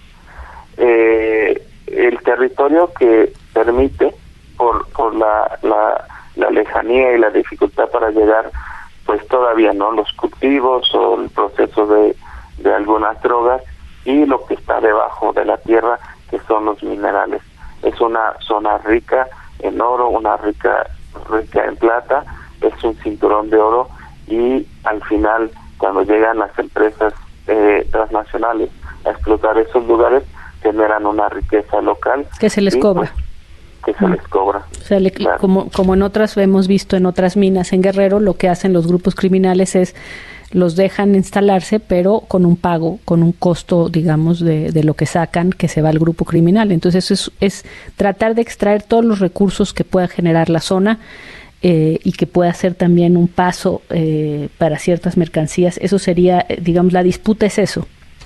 Eh, el territorio que permite, por, por la, la, la lejanía y la dificultad para llegar, pues todavía no, los cultivos o el proceso de, de algunas drogas, y lo que está debajo de la tierra, que son los minerales. Es una zona rica en oro, una rica rica en plata, es un cinturón de oro, y al final, cuando llegan las empresas eh, transnacionales a explotar esos lugares, generan una riqueza local que se les y, cobra. Pues, que se mm. les cobra. O sea, le, claro. como, como en otras hemos visto en otras minas en Guerrero, lo que hacen los grupos criminales es los dejan instalarse, pero con un pago, con un costo, digamos, de, de lo que sacan, que se va al grupo criminal. Entonces es, es tratar de extraer todos los recursos que pueda generar la zona eh, y que pueda ser también un paso eh, para ciertas mercancías. Eso sería, digamos, la disputa es eso.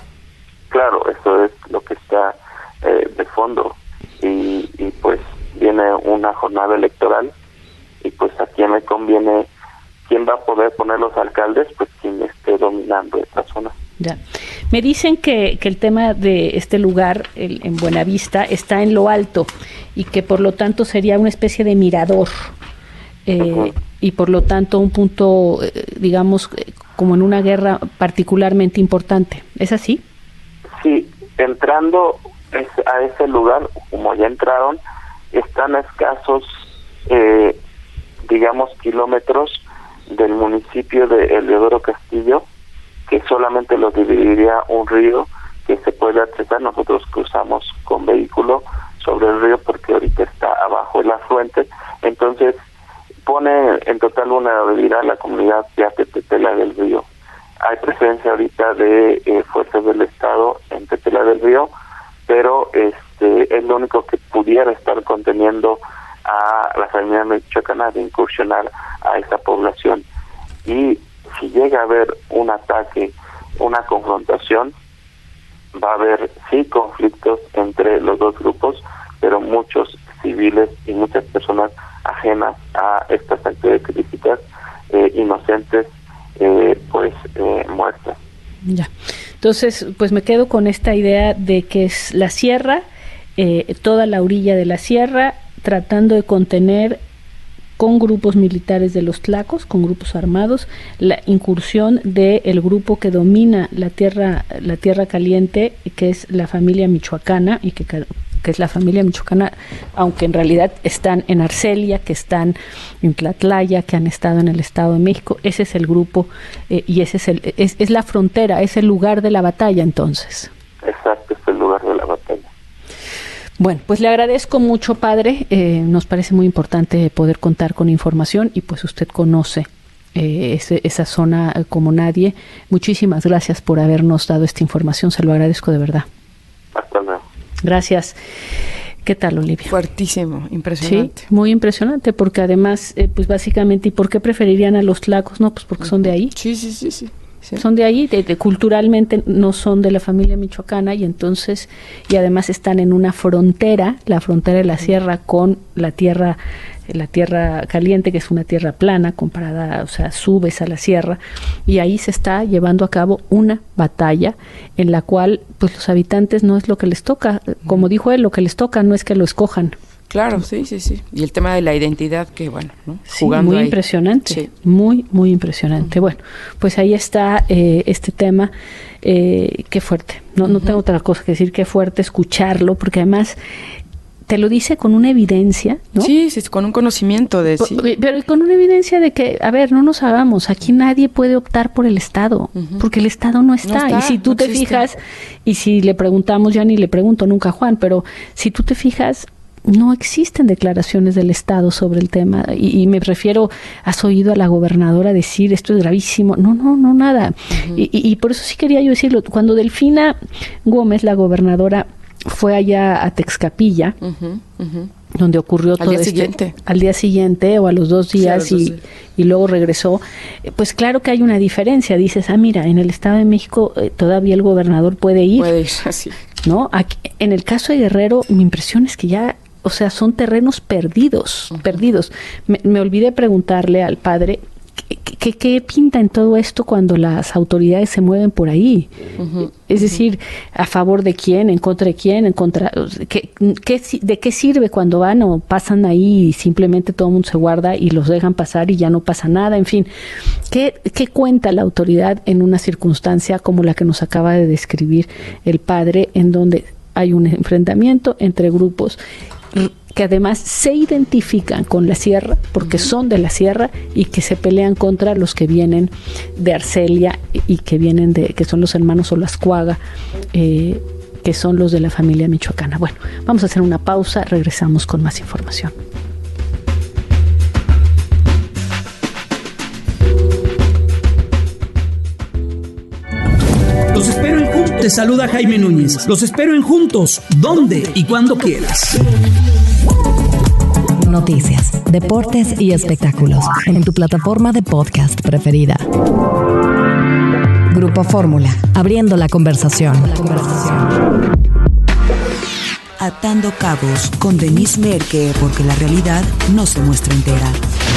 Claro, eso es lo que está eh, de fondo. Y, y pues viene una jornada electoral, y pues a quién le conviene, quién va a poder poner los alcaldes, pues quien esté dominando esta zona. Ya. Me dicen que, que el tema de este lugar, el, en Buenavista, está en lo alto, y que por lo tanto sería una especie de mirador, eh, uh-huh. y por lo tanto un punto, eh, digamos, como en una guerra particularmente importante. ¿Es así? Sí, entrando a ese lugar, como ya entraron, están a escasos, eh, digamos, kilómetros del municipio de Eliodoro Castillo, que solamente los dividiría un río que se puede accesar. Nosotros cruzamos con vehículo sobre el río porque ahorita está abajo el afluente, entonces pone en total vulnerabilidad a la comunidad de Tetetela del Río. Hay presencia ahorita de eh, fuerzas del Estado en Tetela del Río, pero este es lo único que pudiera estar conteniendo a la familia michoacana de incursionar a esa población. Y si llega a haber un ataque, una confrontación, va a haber sí conflictos entre los dos grupos, pero muchos civiles y muchas personas ajenas a estas actividades críticas, eh, inocentes, eh, pues eh, muertas. Ya. Entonces, pues me quedo con esta idea de que es la sierra, eh, toda la orilla de la sierra, tratando de contener con grupos militares de los tlacos, con grupos armados, la incursión del grupo que domina la tierra, la tierra caliente, que es la familia michoacana, y que, que es la familia michoacana, aunque en realidad están en Arcelia, que están en Tlatlaya, que han estado en el Estado de México. Ese es el grupo eh, y ese es, el, es, es la frontera, es el lugar de la batalla entonces. Exacto, es el lugar de la batalla. Bueno, pues le agradezco mucho, padre. Eh, nos parece muy importante poder contar con información y pues usted conoce eh, ese, esa zona eh, como nadie. Muchísimas gracias por habernos dado esta información. Se lo agradezco de verdad. Hasta luego. Gracias. ¿Qué tal, Olivia? Fuertísimo, impresionante. Sí, muy impresionante, porque además, eh, pues básicamente, ¿y por qué preferirían a los tlacos? No, pues porque son de ahí. Sí, sí, sí, sí. Sí. Son de ahí, de, de, culturalmente no son de la familia michoacana y entonces, y además están en una frontera, la frontera de la sierra con la tierra, la tierra caliente, que es una tierra plana comparada, o sea, subes a la sierra y ahí se está llevando a cabo una batalla en la cual pues los habitantes no es lo que les toca, como dijo él, lo que les toca no es que lo escojan. Claro, sí, sí, sí. Y el tema de la identidad, que bueno, ¿no? Sí, jugando muy ahí. impresionante, Sí. muy, muy impresionante. Uh-huh. Bueno, pues ahí está eh, este tema, eh, qué fuerte. No, uh-huh. no tengo otra cosa que decir, qué fuerte escucharlo, porque además te lo dice con una evidencia, ¿no? Sí, sí, con un conocimiento de sí. Pero con una evidencia de que, a ver, no nos hagamos, aquí nadie puede optar por el Estado, uh-huh. porque el Estado no está. No está, y si tú no te existe. fijas, y si le preguntamos, ya ni le pregunto nunca a Juan, pero si tú te fijas, no existen declaraciones del Estado sobre el tema y, y me refiero, has oído a la gobernadora decir esto es gravísimo, no, no, no, nada. Uh-huh. y, y, y por eso sí quería yo decirlo, cuando Delfina Gómez, la gobernadora, fue allá a Texcapilla, uh-huh, uh-huh. donde ocurrió al todo día este, siguiente. al día siguiente o a los dos días sí, y, dos días. y luego regresó, pues claro que hay una diferencia, dices, ah mira, en el Estado de México eh, todavía el gobernador puede ir, puede ir, así. ¿no? Aquí, en el caso de Guerrero, mi impresión es que ya, o sea, son terrenos perdidos, uh-huh. perdidos. Me, me olvidé preguntarle al padre ¿qué, qué, qué pinta en todo esto cuando las autoridades se mueven por ahí. Uh-huh. Es decir, ¿a favor de quién? ¿En contra de quién? ¿En contra? ¿Qué, qué, ¿De qué sirve cuando van o pasan ahí y simplemente todo el mundo se guarda y los dejan pasar y ya no pasa nada? En fin, ¿qué, qué cuenta la autoridad en una circunstancia como la que nos acaba de describir el padre, en donde hay un enfrentamiento entre grupos que además se identifican con la sierra, porque uh-huh. son de la sierra y que se pelean contra los que vienen de Arcelia y que vienen de, que son los hermanos Olascuaga, eh, que son los de la familia michoacana. Bueno, vamos a hacer una pausa, regresamos con más información. Los espero en Juntos. Te saluda Jaime Núñez. Los espero en Juntos, donde y cuando quieras. Noticias, deportes y espectáculos en tu plataforma de podcast preferida. Grupo Fórmula, abriendo la conversación. La conversación. Atando cabos con Denise Merke, porque la realidad no se muestra entera.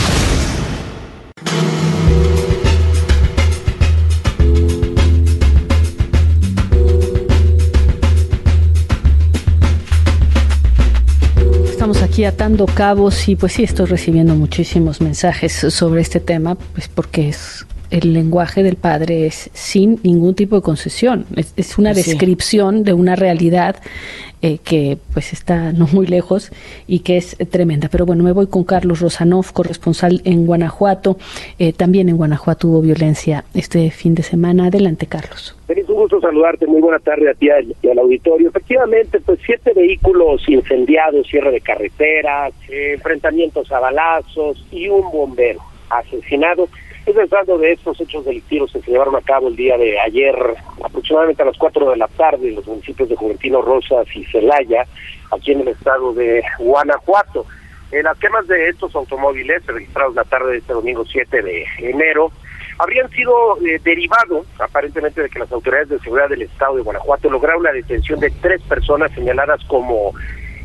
Estamos aquí atando cabos y pues sí, estoy recibiendo muchísimos mensajes sobre este tema, pues porque es el lenguaje del padre es sin ningún tipo de concesión, es, es una sí. descripción de una realidad eh, que pues está no muy lejos y que es tremenda. Pero bueno, me voy con Carlos Rosanov, corresponsal en Guanajuato. Eh, también en Guanajuato hubo violencia este fin de semana. Adelante, Carlos. Feliz, un gusto saludarte, muy buena tarde a ti y al auditorio. Efectivamente, pues siete vehículos incendiados, cierre de carreteras, eh, enfrentamientos a balazos y un bombero asesinado. Es el saldo de estos hechos delictivos que se llevaron a cabo el día de ayer, aproximadamente a las cuatro de la tarde, en los municipios de Juventino Rosas y Celaya, aquí en el estado de Guanajuato. Eh, las quemas de estos automóviles, registrados la tarde de este domingo siete de enero, habrían sido eh, derivado, aparentemente, de que las autoridades de seguridad del estado de Guanajuato lograron la detención de tres personas señaladas como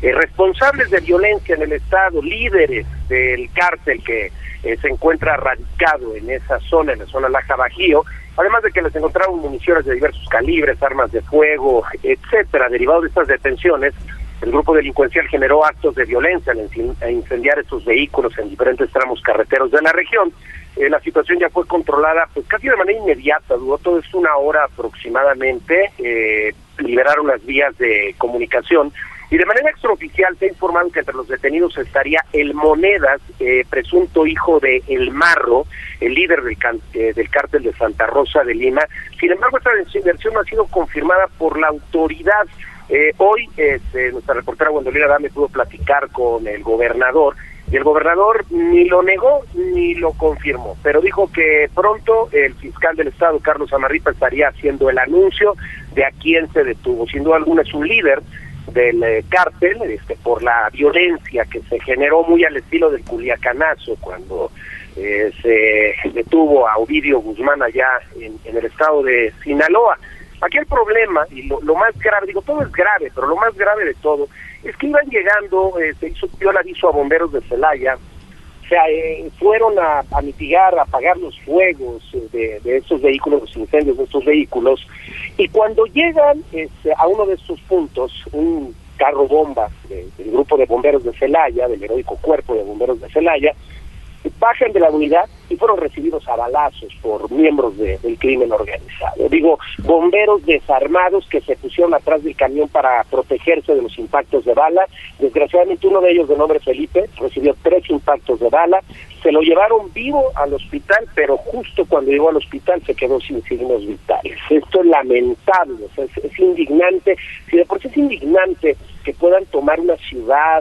eh, responsables de violencia en el estado, líderes del cártel que eh, se encuentra radicado en esa zona, en la zona Laja Bajío, además de que les encontraron municiones de diversos calibres, armas de fuego, etcétera. Derivado de estas detenciones, el grupo delincuencial generó actos de violencia al incendiar estos vehículos en diferentes tramos carreteros de la región. Eh, la situación ya fue controlada pues casi de manera inmediata, duró todo esto una hora aproximadamente, eh, liberaron las vías de comunicación. Y de manera extraoficial se ha informado que entre los detenidos estaría El Monedas, eh, presunto hijo de El Marro, el líder del, can, eh, del cártel de Santa Rosa de Lima. Sin embargo, esta versión no ha sido confirmada por la autoridad. Eh, hoy este, nuestra reportera Gwendolina Adame pudo platicar con el gobernador, y el gobernador ni lo negó ni lo confirmó, pero dijo que pronto el fiscal del estado, Carlos Amarripa, estaría haciendo el anuncio de a quién se detuvo. Sin duda alguna es un líder del eh, cártel, este, por la violencia que se generó muy al estilo del Culiacanazo, cuando eh, se detuvo a Ovidio Guzmán allá en, en el estado de Sinaloa. Aquí el problema, y lo, lo más grave, digo, todo es grave, pero lo más grave de todo, es que iban llegando, eh, se hizo dio el aviso a bomberos de Celaya, o sea, eh, fueron a, a mitigar, a apagar los fuegos eh, de, de estos vehículos, los incendios de estos vehículos, y cuando llegan este, a uno de estos puntos, un carro bomba de, del grupo de bomberos de Celaya, del heroico cuerpo de bomberos de Celaya, bajan de la unidad y fueron recibidos a balazos por miembros de, del crimen organizado. Digo, bomberos desarmados que se pusieron atrás del camión para protegerse de los impactos de bala. Desgraciadamente uno de ellos, de nombre Felipe, recibió tres impactos de bala. Se lo llevaron vivo al hospital, pero justo cuando llegó al hospital se quedó sin signos vitales. Esto es lamentable, o sea, es, es indignante. Si de por sí es indignante que puedan tomar una ciudad,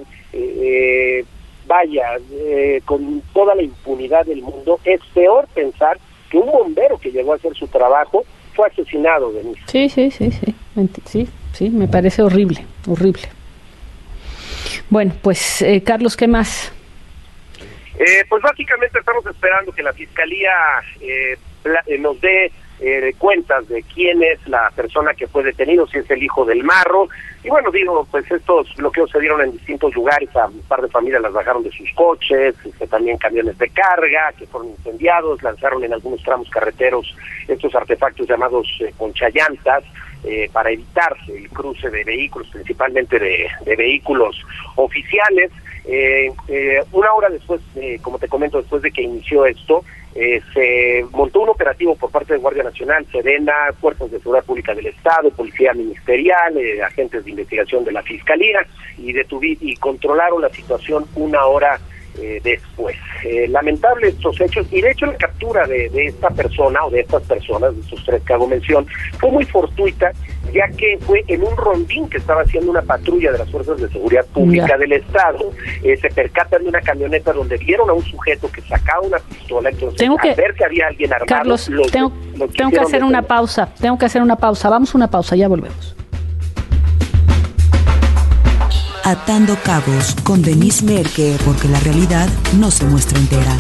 eh, vaya, eh, con toda la impunidad del mundo, es peor pensar que un bombero que llegó a hacer su trabajo fue asesinado, Denise. Sí, sí, sí, sí, sí, sí, me parece horrible, horrible. Bueno, pues, eh, Carlos, ¿qué más? Eh, pues básicamente estamos esperando que la Fiscalía eh, eh, nos dé eh, cuentas de quién es la persona que fue detenido, si es el hijo del Marro. Y bueno, digo, pues estos bloqueos se dieron en distintos lugares, a un par de familias las bajaron de sus coches, este, también camiones de carga que fueron incendiados, lanzaron en algunos tramos carreteros estos artefactos llamados eh, ponchallantas, eh, para evitar el cruce de vehículos, principalmente de, de vehículos oficiales. Eh, eh, una hora después, eh, como te comento, después de que inició esto, eh, se montó un operativo por parte de Guardia Nacional, Sedena, Fuerzas de Seguridad Pública del Estado, Policía Ministerial, eh, agentes de investigación de la Fiscalía, y detuvi y controlaron la situación una hora eh, después. Eh, lamentable estos hechos, y de hecho la captura de, de esta persona, o de estas personas, de estos tres que hago mención, fue muy fortuita, ya que fue en un rondín que estaba haciendo una patrulla de las Fuerzas de Seguridad Pública yeah. del Estado. Eh, se percatan de una camioneta donde vieron a un sujeto que sacaba una pistola, entonces tengo que, al ver que había alguien armado... Carlos, los, tengo, los tengo que hacer una pausa, tengo que hacer una pausa, vamos a una pausa, ya volvemos. Atando Cabos con Denise Merker, porque la realidad no se muestra entera.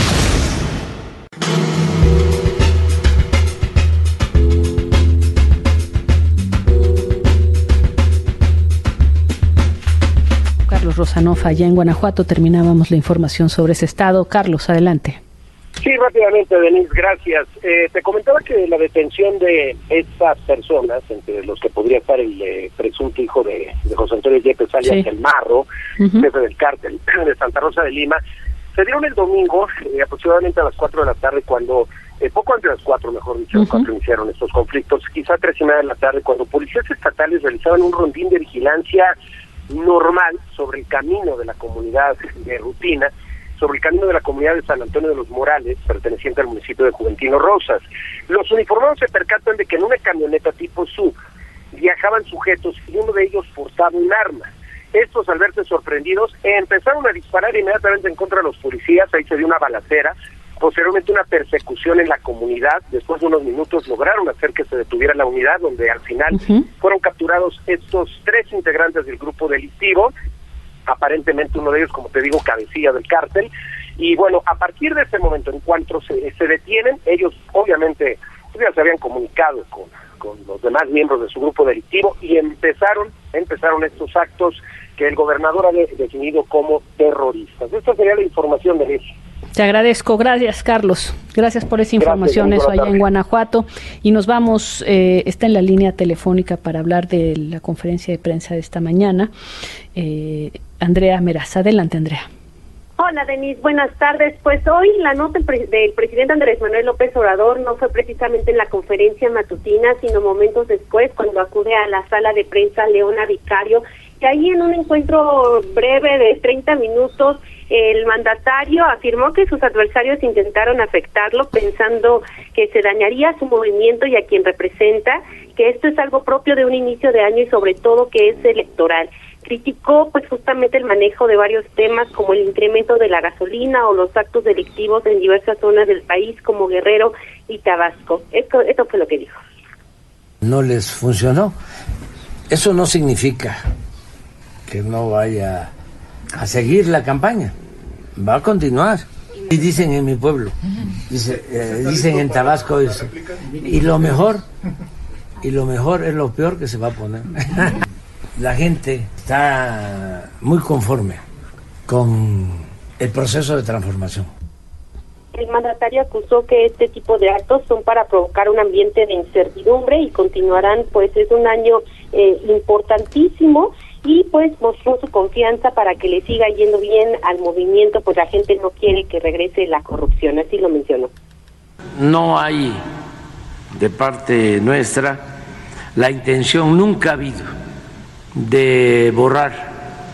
Carlos Rozanoff, allá en Guanajuato, terminábamos la información sobre ese estado. Carlos, adelante. Sí, rápidamente, Denise, gracias. Eh, te comentaba que la detención de estas personas, entre los que podría estar el eh, presunto hijo de, de José Antonio Yepes, alias sí. El Marro, uh-huh. jefe del cártel de Santa Rosa de Lima, se dieron el domingo, eh, aproximadamente a las cuatro de la tarde, cuando, eh, poco antes de las cuatro, mejor dicho, uh-huh. cuando iniciaron estos conflictos, quizá tres y media de la tarde, cuando policías estatales realizaban un rondín de vigilancia normal sobre el camino de la comunidad de Rutina, sobre el camino de la comunidad de San Antonio de los Morales, perteneciente al municipio de Juventino Rosas. Los uniformados se percatan de que en una camioneta tipo S U V viajaban sujetos y uno de ellos portaba un arma. Estos, al verse sorprendidos, empezaron a disparar inmediatamente en contra de los policías. Ahí se dio una balacera, posteriormente una persecución en la comunidad. Después de unos minutos lograron hacer que se detuviera la unidad, donde al final uh-huh. fueron capturados estos tres integrantes del grupo delictivo, aparentemente uno de ellos, como te digo, cabecilla del cártel. Y bueno, a partir de ese momento, en cuanto se, se detienen, ellos obviamente ya se habían comunicado con, con los demás miembros de su grupo delictivo y empezaron, empezaron estos actos que el gobernador ha de, definido como terroristas. Esta sería la información de eso. Te agradezco, gracias Carlos, gracias por esa información, gracias, eso allá en Guanajuato. Y nos vamos, eh, está en la línea telefónica para hablar de la conferencia de prensa de esta mañana, eh, Andrea Meraz. Adelante, Andrea. Hola, Denise, buenas tardes. Pues hoy la nota del, pre- del presidente Andrés Manuel López Obrador no fue precisamente en la conferencia matutina, sino momentos después, cuando acude a la sala de prensa Leona Vicario, y ahí en un encuentro breve de treinta minutos, el mandatario afirmó que sus adversarios intentaron afectarlo pensando que se dañaría su movimiento y a quien representa, que esto es algo propio de un inicio de año y sobre todo que es electoral. Criticó pues justamente el manejo de varios temas como el incremento de la gasolina o los actos delictivos en diversas zonas del país como Guerrero y Tabasco. Esto, esto fue lo que dijo. No les funcionó. Eso no significa que no vaya a seguir la campaña, va a continuar. Y dicen en mi pueblo, dice, eh, dicen en Tabasco eso, y lo mejor, y lo mejor es lo peor que se va a poner. La gente está muy conforme con el proceso de transformación. El mandatario acusó que este tipo de actos son para provocar un ambiente de incertidumbre y continuarán, pues es un año eh, importantísimo. Y pues mostró su confianza para que le siga yendo bien al movimiento, pues la gente no quiere que regrese la corrupción, así lo mencionó. No hay de parte nuestra la intención, nunca ha habido, de borrar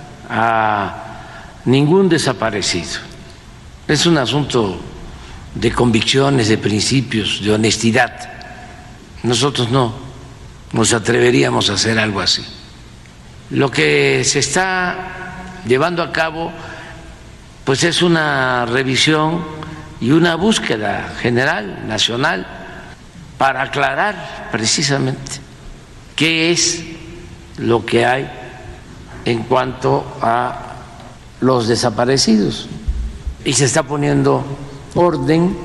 a ningún desaparecido. Es un asunto de convicciones, de principios, de honestidad. Nosotros no nos atreveríamos a hacer algo así. Lo que se está llevando a cabo, pues es una revisión y una búsqueda general, nacional, para aclarar precisamente qué es lo que hay en cuanto a los desaparecidos. Y se está poniendo orden.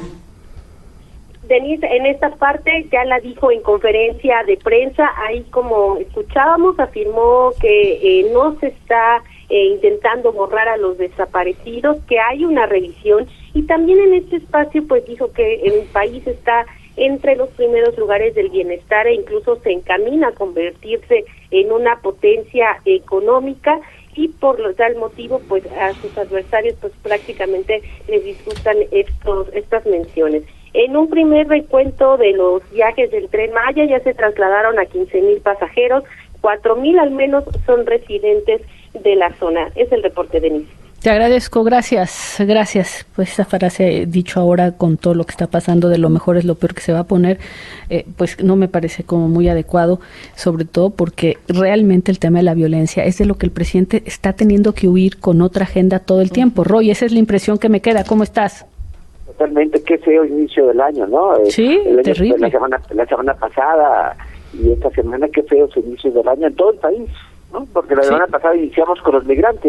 Denise, en esta parte ya la dijo en conferencia de prensa, ahí como escuchábamos, afirmó que eh, no se está eh, intentando borrar a los desaparecidos, que hay una revisión, y también en este espacio pues dijo que el país está entre los primeros lugares del bienestar e incluso se encamina a convertirse en una potencia económica, y por lo tal motivo pues a sus adversarios pues prácticamente les disgustan estos estas menciones. En un primer recuento de los viajes del Tren Maya ya se trasladaron a quince mil pasajeros, cuatro mil al menos son residentes de la zona. Es el reporte, Denise. Te agradezco, gracias, gracias. Pues esa frase dicho ahora con todo lo que está pasando de lo mejor es lo peor que se va a poner, eh, pues no me parece como muy adecuado, sobre todo porque realmente el tema de la violencia es de lo que el presidente está teniendo que huir con otra agenda todo el tiempo. Roy, esa es la impresión que me queda. ¿Cómo estás? Totalmente, qué feo inicio del año, ¿no? Sí, el año, terrible. La semana, la semana pasada y esta semana, qué feos inicios del año en todo el país, ¿no? Porque la sí. semana pasada iniciamos con los migrantes.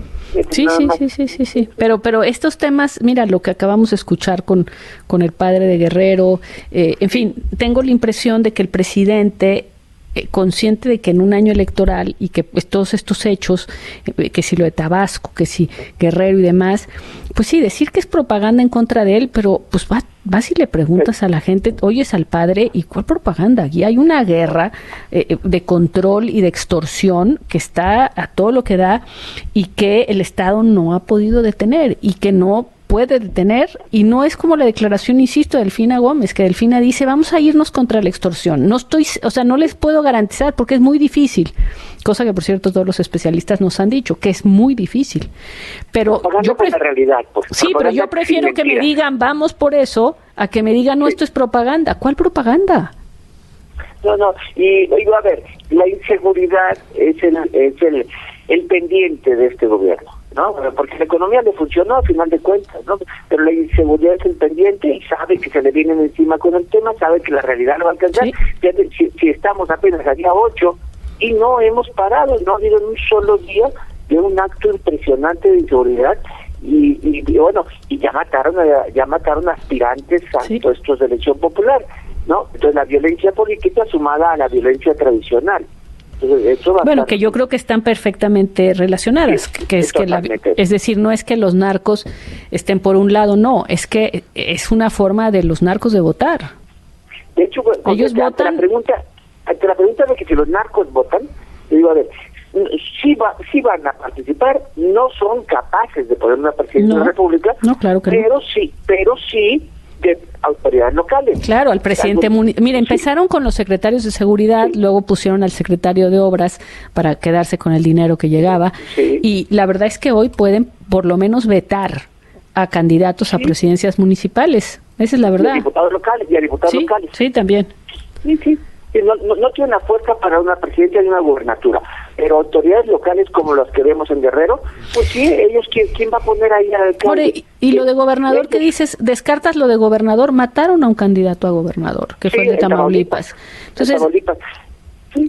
Sí, sí, sí, sí, sí, sí. Pero, pero estos temas, mira, lo que acabamos de escuchar con, con el padre de Guerrero, eh, en fin, tengo la impresión de que el presidente, eh, consciente de que en un año electoral y que pues, todos estos hechos, eh, que si lo de Tabasco, que si Guerrero y demás, pues sí, decir que es propaganda en contra de él, pero pues va, vas y le preguntas a la gente, oyes al padre, ¿y cuál propaganda? Aquí hay una guerra eh, de control y de extorsión que está a todo lo que da y que el Estado no ha podido detener y que no puede detener, y no es como la declaración, insisto, de Delfina Gómez, que Delfina dice, vamos a irnos contra la extorsión. No estoy, o sea, no les puedo garantizar porque es muy difícil, cosa que por cierto todos los especialistas nos han dicho, que es muy difícil. Pero yo pref- la realidad, pues, sí, pero yo prefiero que me digan, vamos por eso, a que me digan, no, esto es propaganda. ¿Cuál propaganda? No, no, y digo, a ver, la inseguridad es el, es el, el pendiente de este gobierno, ¿no? Porque la economía le funcionó a final de cuentas, ¿no? Pero la inseguridad es el pendiente y sabe que se le vienen encima con el tema, sabe que la realidad lo va a alcanzar. ¿Sí? Si, si estamos apenas a día ocho y no hemos parado, no ha habido un solo día de un acto impresionante de inseguridad. Y, y, y bueno, y ya mataron a, ya mataron aspirantes a ¿Sí? puestos de elección popular. ¿no? Entonces la violencia política sumada a la violencia tradicional. Entonces, eso va bueno, a estar... que yo creo que están perfectamente relacionadas, sí, que es que la, es decir, no es que los narcos estén por un lado, no, es que es una forma de los narcos de votar. De hecho, ellos ante votan. La pregunta, ante la pregunta de que si los narcos votan, yo digo, a ver, sí, va, sí van a participar, no son capaces de poner una presidencia no, de la República, no, claro que pero no. sí, pero sí de autoridades locales. Claro, al presidente. Muni- Mira, empezaron sí. con los secretarios de seguridad, sí. luego pusieron al secretario de obras para quedarse con el dinero que llegaba, sí. y la verdad es que hoy pueden por lo menos vetar a candidatos sí. a presidencias municipales. Esa es la verdad. Y a diputados locales, y a diputados sí, locales. Sí, también. Sí, sí. No, no, no tiene una fuerza para una presidencia ni una gubernatura, pero autoridades locales como las que vemos en Guerrero, pues sí, ellos, ¿quién, quién va a poner ahí al alcalde? Y, y lo de gobernador, ¿qué dices? Descartas lo de gobernador, mataron a un candidato a gobernador, que sí, fue el de Tamaulipas. Tamaulipas. Entonces, Tamaulipas. Sí.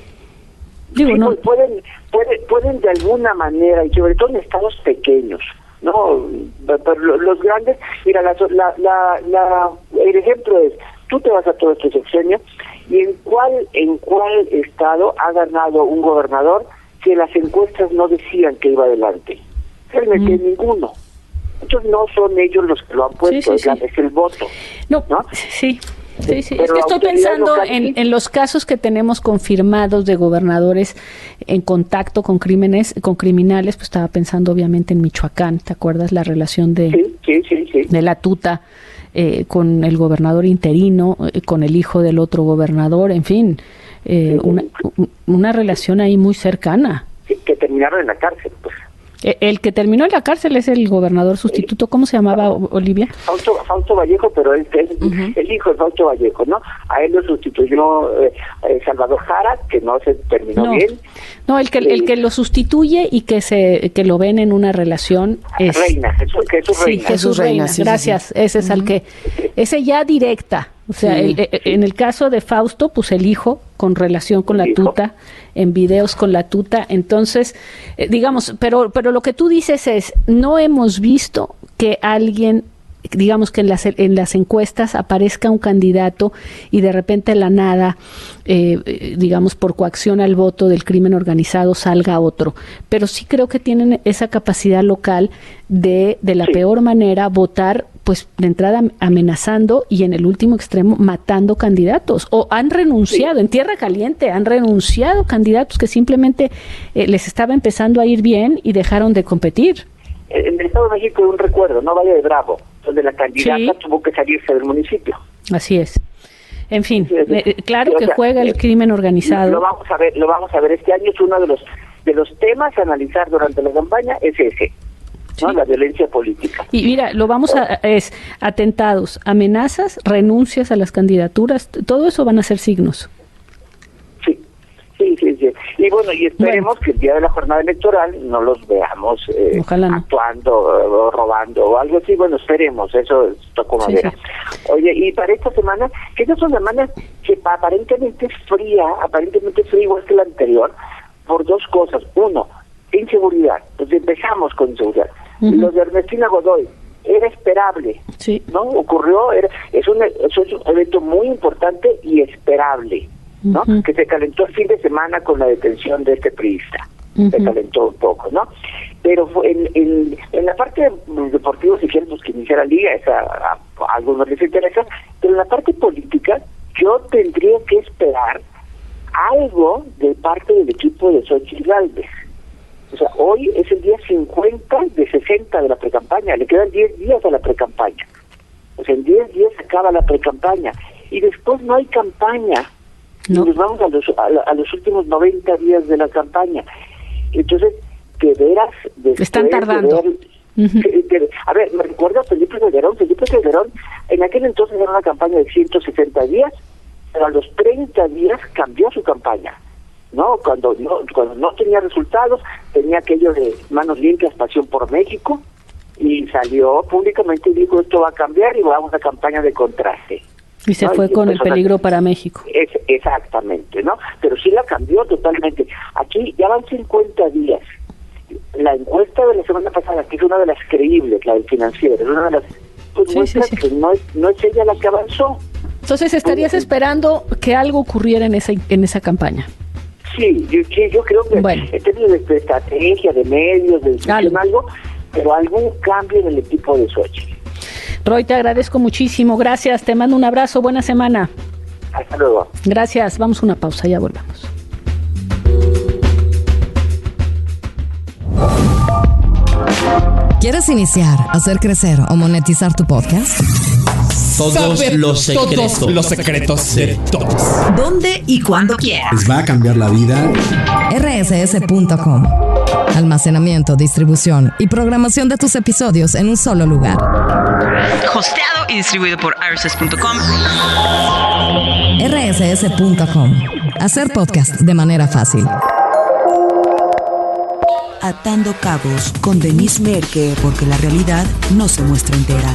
Digo, sí, no. Pueden, pueden, pueden de alguna manera, y sobre todo en estados pequeños, no, pero los grandes, mira, la, la, la, la, el ejemplo es, tú te vas a todo este sexenio, y en cuál en cuál estado ha ganado un gobernador que las encuestas no decían que iba adelante. Realmente mm. ninguno. Entonces no son ellos los que lo han puesto, sí, sí, es, sí. es el voto. No, ¿no? sí. Sí, sí. Es que estoy pensando en, en los casos que tenemos confirmados de gobernadores en contacto con crímenes, con criminales. Pues estaba pensando obviamente en Michoacán. ¿Te acuerdas la relación de, sí, sí, sí, sí. de la tuta eh, con el gobernador interino, eh, con el hijo del otro gobernador? En fin, eh, sí. una, una relación ahí muy cercana. Sí, que terminaron en la cárcel, pues. El que terminó en la cárcel es el gobernador sustituto. ¿Cómo se llamaba, Olivia? Fausto, Fausto Vallejo, pero es, es uh-huh. el hijo de Fausto Vallejo, ¿no? A él lo sustituyó eh, eh, Salvador Jara, que no se terminó no. bien. No, el que eh, el que lo sustituye y que se que lo ven en una relación es Reina, Jesús, Jesús Reina. Sí, Jesús Reina. Reina. Sí, Gracias. Sí, sí. Ese es uh-huh. al que ese ya directa. O sea, sí, el, sí. en el caso de Fausto, pues el hijo con relación con la tuta, en videos con la tuta. Entonces, eh, digamos, pero pero lo que tú dices es, no hemos visto que alguien, digamos que en las en las encuestas aparezca un candidato y de repente de la nada, eh, digamos, por coacción al voto del crimen organizado salga otro. Pero sí creo que tienen esa capacidad local de, de la sí. peor manera, votar pues de entrada amenazando y en el último extremo matando candidatos, o han renunciado, sí. en Tierra Caliente han renunciado candidatos que simplemente eh, les estaba empezando a ir bien y dejaron de competir. En el Estado de México hay un recuerdo, ¿no? Valle de Bravo, donde la candidata sí. tuvo que salirse del municipio. Así es. En fin, sí, sí. Eh, claro sí, que o sea, juega el eh, crimen organizado. Lo vamos a ver, lo vamos a ver. Este año es uno de los de los temas a analizar durante la campaña, es ese. ¿no? Sí. La violencia política. Y mira, lo vamos a, es atentados, amenazas, renuncias a las candidaturas, todo eso van a ser signos. Sí, sí, sí, sí. Y bueno, y esperemos bueno. que el día de la jornada electoral no los veamos eh, Ojalá no. actuando o robando o algo así. Bueno, esperemos, eso tocó madera. Sí, sí. Oye, y para esta semana, que esta es una semana que aparentemente es fría, aparentemente fría igual que la anterior, por dos cosas. Uno, inseguridad. Entonces empezamos con inseguridad. Uh-huh. Lo de Ernestina Godoy era esperable, sí. ¿no? Ocurrió, era, es, un, es un evento muy importante y esperable, ¿no? Uh-huh. Que se calentó el fin de semana con la detención de este priista. Uh-huh. Se calentó un poco, ¿no? Pero en, en, en la parte deportiva, si quieren, pues que inicia la liga, esa, a, a algunos les interesa, pero en la parte política, yo tendría que esperar algo de parte del equipo de Xochitl Gálvez. O sea, hoy es el día cincuenta de sesenta de la precampaña, le quedan diez días a la precampaña. O sea, en diez días se acaba la precampaña y después no hay campaña. No. Y nos vamos a los, a, a los últimos noventa días de la campaña. Entonces, de veras... Están tardando. De ver, uh-huh. que, que, a ver, me recuerdo a Felipe Calderón. Felipe Calderón, en aquel entonces era una campaña de ciento sesenta días, pero a los treinta días cambió su campaña. No, cuando no, cuando no tenía resultados, tenía aquello de manos limpias, pasión por México, y salió públicamente y dijo, esto va a cambiar y va a una campaña de contraste. Y se ¿no? fue y con el peligro para México. Es, exactamente, ¿no? Pero sí la cambió totalmente. Aquí ya van cincuenta días. La encuesta de la semana pasada, que es una de las creíbles, la del Financiero, es una de las pues, sí, muestras sí, sí. que no es, no es ella la que avanzó. Entonces, ¿estarías esperando que algo ocurriera en esa, en esa campaña? Sí, yo, yo creo que bueno. en términos de estrategia, de medios, de discusión, algo, pero algún cambio en el equipo de Xochitl. Roy, te agradezco muchísimo. Gracias, te mando un abrazo. Buena semana. Hasta luego. Gracias. Vamos a una pausa, ya volvemos. ¿Quieres iniciar, hacer crecer o monetizar tu podcast? Todos Saber los secretos. Todos los secretos de todos. ¿Dónde y cuándo quieras? Les va a cambiar la vida. R S S punto com. Almacenamiento, distribución y programación de tus episodios en un solo lugar. Hosteado y distribuido por R S S punto com. R S S punto com. Hacer podcast de manera fácil. Atando cabos con Denise Merker, porque la realidad no se muestra entera.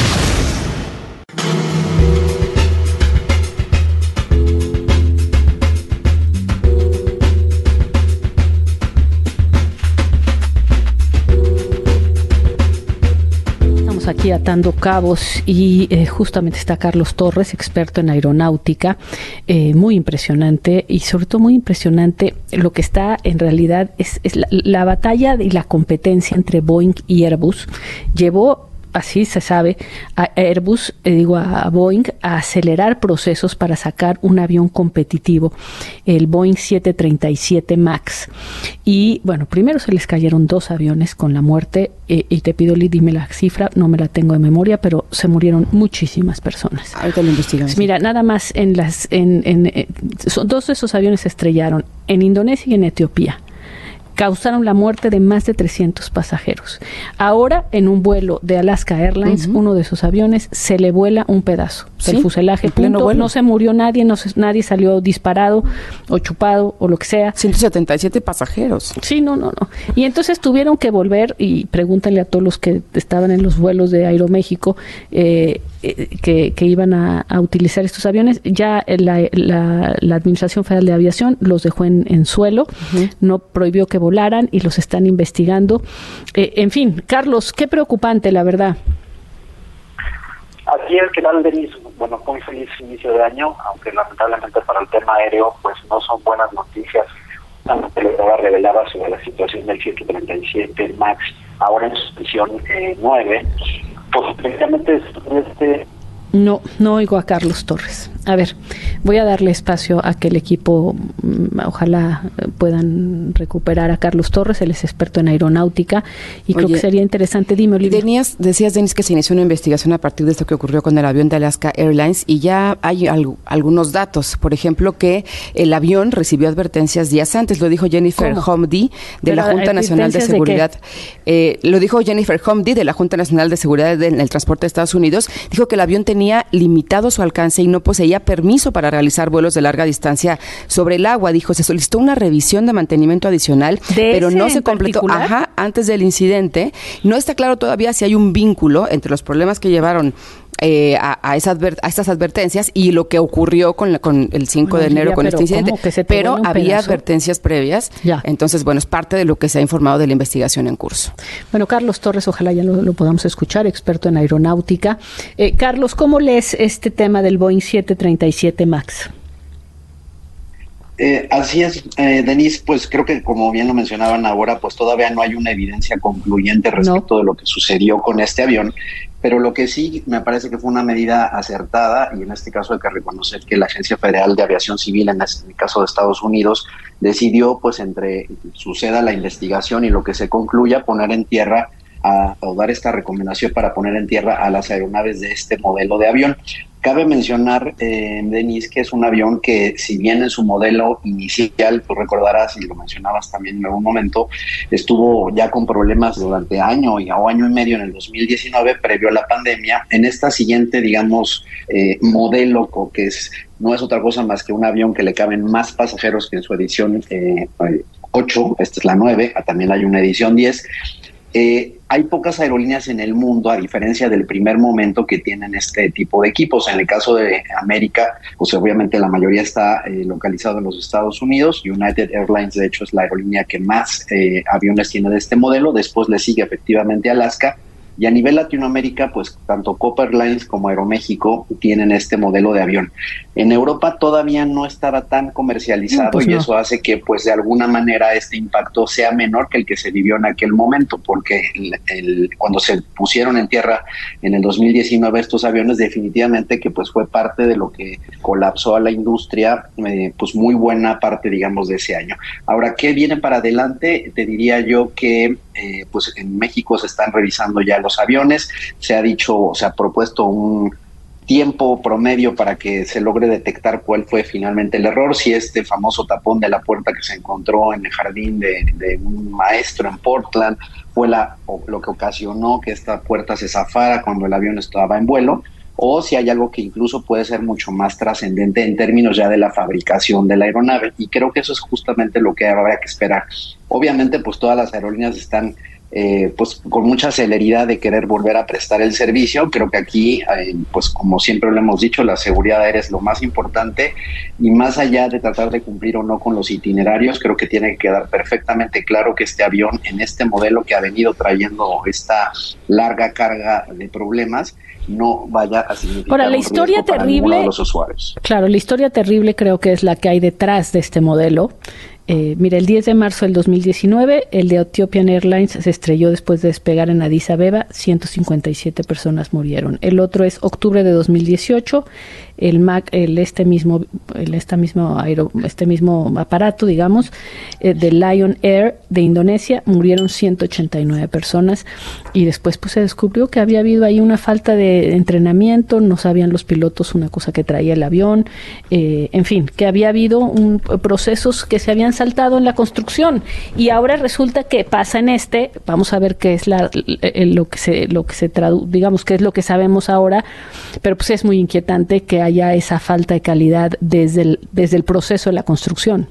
Aquí atando cabos y eh, justamente está Carlos Torres, experto en aeronáutica, eh, muy impresionante y sobre todo muy impresionante lo que está en realidad es, es la, la batalla y la competencia entre Boeing y Airbus. Llevó, así se sabe, a Airbus, eh, digo a Boeing, a acelerar procesos para sacar un avión competitivo, el Boeing siete treinta y siete MAX. Y bueno, primero se les cayeron dos aviones con la muerte, eh, y te pido, Liz, dime la cifra, no me la tengo de memoria, pero se murieron muchísimas personas. Ahorita lo investigamos. Mira, nada más en las, en, en, en son, dos de esos aviones se estrellaron en Indonesia y en Etiopía. Causaron la muerte de más de trescientos pasajeros. Ahora, en un vuelo de Alaska Airlines, uh-huh. uno de sus aviones se le vuela un pedazo del ¿Sí? fuselaje. Punto. No se murió nadie, no se, nadie salió disparado o chupado o lo que sea. ciento setenta y siete pasajeros. Sí, no, no, no. Y entonces tuvieron que volver, y pregúntenle a todos los que estaban en los vuelos de Aeroméxico eh, eh, que, que iban a, a utilizar estos aviones. Ya la, la, la Administración Federal de Aviación los dejó en, en suelo, uh-huh. no prohibió que volaran y los están investigando. Eh, en fin, Carlos, qué preocupante, la verdad. Así es, que tal, Denise, bueno, muy feliz inicio de año, aunque lamentablemente para el tema aéreo, pues no son buenas noticias. Una telegrama revelaba sobre la situación del siete treinta y siete MAX, ahora en su misión eh, nueve, pues precisamente este... No, no oigo a Carlos Torres. A ver, voy a darle espacio a que el equipo, ojalá puedan recuperar a Carlos Torres, él es experto en aeronáutica y Oye, creo que sería interesante. Dime, Olivia. Tenías, decías, Denis, que se inició una investigación a partir de esto que ocurrió con el avión de Alaska Airlines y ya hay al, algunos datos. Por ejemplo, que el avión recibió advertencias días antes, lo dijo Jennifer Homedy de Pero, la Junta Nacional de Seguridad. De eh, lo dijo Jennifer Homedy de la Junta Nacional de Seguridad en el Transporte de Estados Unidos. Dijo que el avión tenía limitado su alcance y no poseía permiso para realizar vuelos de larga distancia sobre el agua. Dijo, se solicitó una revisión de mantenimiento adicional, pero no se completó. Ajá, antes del incidente. No está claro todavía si hay un vínculo entre los problemas que llevaron Eh, a, a, esa adver- a estas advertencias y lo que ocurrió con, la, con el cinco bueno, de enero con este incidente. Pero había pedazo? advertencias previas. Ya. Entonces, bueno, es parte de lo que se ha informado de la investigación en curso. Bueno, Carlos Torres, ojalá ya lo, lo podamos escuchar, experto en aeronáutica. Eh, Carlos, ¿cómo lees este tema del Boeing siete treinta y siete MAX? Eh, así es, eh, Denise, pues creo que como bien lo mencionaban ahora, pues todavía no hay una evidencia concluyente respecto no. de lo que sucedió con este avión, pero lo que sí me parece que fue una medida acertada, y en este caso hay que reconocer que la Agencia Federal de Aviación Civil, en el caso de Estados Unidos, decidió, pues entre suceda la investigación y lo que se concluya, poner en tierra a, o dar esta recomendación para poner en tierra a las aeronaves de este modelo de avión. Cabe mencionar, eh, Denise, que es un avión que, si bien en su modelo inicial, tú recordarás y lo mencionabas también en algún momento, estuvo ya con problemas durante año y o año y medio en el dos mil diecinueve, previo a la pandemia. En esta siguiente, digamos, eh, modelo, que es no es otra cosa más que un avión que le caben más pasajeros que en su edición eh, ocho, esta es la nueve, también hay una edición diez. Eh, hay pocas aerolíneas en el mundo, a diferencia del primer momento, que tienen este tipo de equipos. En el caso de América, pues obviamente la mayoría está eh, localizado en los Estados Unidos. United Airlines, de hecho, es la aerolínea que más eh, aviones tiene de este modelo. Después le sigue efectivamente Alaska. Y a nivel Latinoamérica, pues tanto Copa Airlines como Aeroméxico tienen este modelo de avión. En Europa todavía no estaba tan comercializado, no, pues y no. Eso hace que pues de alguna manera este impacto sea menor que el que se vivió en aquel momento, porque el, el, cuando se pusieron en tierra en el dos mil diecinueve estos aviones, definitivamente que pues fue parte de lo que colapsó a la industria, eh, pues muy buena parte, digamos, de ese año. Ahora, ¿qué viene para adelante? Te diría yo que eh, pues en México se están revisando ya los aviones, se ha dicho, se ha propuesto un tiempo promedio para que se logre detectar cuál fue finalmente el error, si este famoso tapón de la puerta que se encontró en el jardín de, de un maestro en Portland fue la, o lo que ocasionó que esta puerta se zafara cuando el avión estaba en vuelo, o si hay algo que incluso puede ser mucho más trascendente en términos ya de la fabricación de la aeronave, y creo que eso es justamente lo que habrá que esperar. Obviamente, pues todas las aerolíneas están Eh, pues con mucha celeridad de querer volver a prestar el servicio. Creo que aquí, eh, pues como siempre lo hemos dicho, la seguridad aérea es lo más importante, y más allá de tratar de cumplir o no con los itinerarios, creo que tiene que quedar perfectamente claro que este avión, en este modelo que ha venido trayendo esta larga carga de problemas, no vaya a significar Ahora, la historia un riesgo para ninguno de los usuarios. Claro, la historia terrible creo que es la que hay detrás de este modelo. Eh, mira, el diez de marzo del dos mil diecinueve, el de Ethiopian Airlines se estrelló después de despegar en Addis Abeba, ciento cincuenta y siete personas murieron. El otro es octubre de dos mil dieciocho, el Mac, el este mismo, el este mismo aero, este mismo aparato, digamos, eh, de Lion Air de Indonesia, murieron ciento ochenta y nueve personas, y después pues se descubrió que había habido ahí una falta de entrenamiento, no sabían los pilotos una cosa que traía el avión, eh, en fin, que había habido un, procesos que se habían saltado en la construcción, y ahora resulta que pasa en este. Vamos a ver qué es la, lo que se lo que se tradu, digamos qué es lo que sabemos ahora, pero pues es muy inquietante que haya esa falta de calidad desde el desde el proceso de la construcción.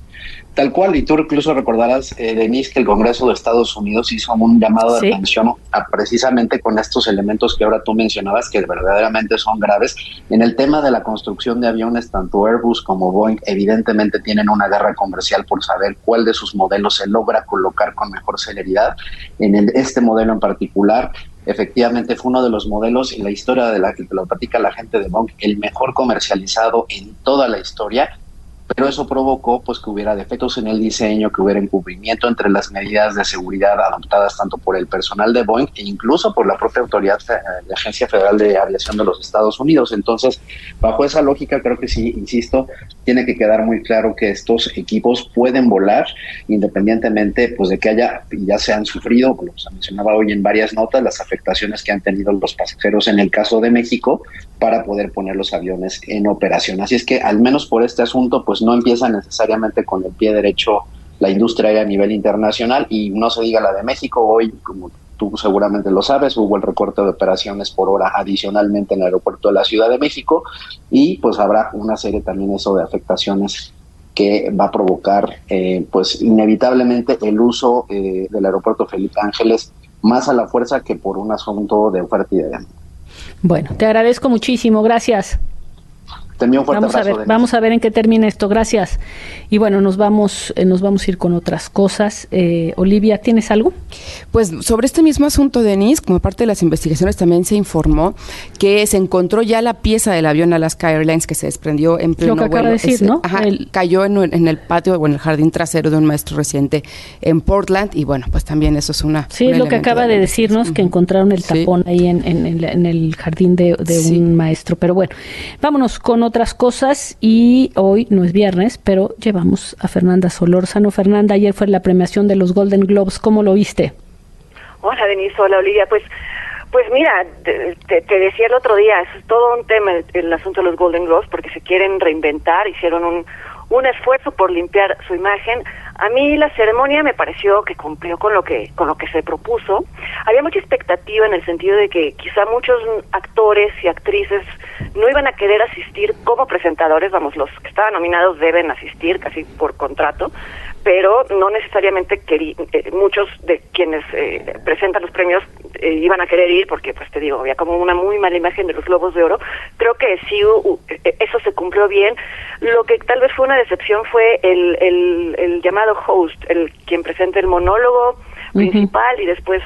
Tal cual, y tú incluso recordarás, eh, Denise, que el Congreso de Estados Unidos hizo un llamado de ¿Sí? atención a, precisamente con estos elementos que ahora tú mencionabas, que verdaderamente son graves. En el tema de la construcción de aviones, tanto Airbus como Boeing evidentemente tienen una guerra comercial por saber cuál de sus modelos se logra colocar con mejor celeridad. En el, este modelo en particular, efectivamente fue uno de los modelos en la historia de la que lo platica la gente de Boeing, el mejor comercializado en toda la historia, pero eso provocó pues que hubiera defectos en el diseño, que hubiera incumplimiento entre las medidas de seguridad adoptadas tanto por el personal de Boeing e incluso por la propia autoridad de Agencia Federal de Aviación de los Estados Unidos. Entonces, bajo esa lógica, creo que sí, insisto, tiene que quedar muy claro que estos equipos pueden volar independientemente pues de que haya, ya se han sufrido, como se mencionaba hoy en varias notas, las afectaciones que han tenido los pasajeros en el caso de México para poder poner los aviones en operación. Así es que, al menos por este asunto, pues no empieza necesariamente con el pie derecho la industria aérea a nivel internacional, y no se diga la de México. Hoy, como tú seguramente lo sabes, hubo el recorte de operaciones por hora adicionalmente en el aeropuerto de la Ciudad de México, y pues habrá una serie también eso de afectaciones que va a provocar eh, pues inevitablemente el uso eh, del aeropuerto Felipe Ángeles más a la fuerza que por un asunto de oferta y de demanda. Bueno, te agradezco muchísimo, gracias. También un fuerte vamos abrazo, a ver, vamos a ver en qué termina esto, gracias. Y bueno, nos vamos, eh, nos vamos a ir con otras cosas. Eh, Olivia, ¿tienes algo? Pues sobre este mismo asunto, Denise, como parte de las investigaciones también se informó que se encontró ya la pieza del avión Alaska Airlines que se desprendió en pleno vuelo. Lo que vuelo. acaba de decir, Ese, ¿no? Ajá, el... cayó en, en el patio o en el jardín trasero de un maestro reciente en Portland, y bueno, pues también eso es una... Sí, es lo que acaba de, de decirnos, uh-huh. que encontraron el tapón sí. ahí en, en, en, en el jardín de, de sí. un maestro. Pero bueno, vámonos con otras cosas. Y hoy no es viernes, pero llevamos a Fernanda Solórzano. Fernanda, ayer fue la premiación de los Golden Globes. ¿Cómo lo viste? Hola, Denise. Hola, Olivia. Pues pues mira, te, te, te decía el otro día, es todo un tema el, el asunto de los Golden Globes, porque se quieren reinventar, hicieron un, un esfuerzo por limpiar su imagen. A mí la ceremonia me pareció que cumplió con lo que con lo que se propuso. Había mucha expectativa en el sentido de que quizá muchos actores y actrices no iban a querer asistir como presentadores, vamos, los que estaban nominados deben asistir casi por contrato, pero no necesariamente querí, eh, muchos de quienes eh, presentan los premios eh, iban a querer ir, porque pues te digo, había como una muy mala imagen de los Globos de Oro. Creo que sí, uh, eso se cumplió bien. Lo que tal vez fue una decepción fue el, el, el llamado host, el quien presenta el monólogo uh-huh. principal y después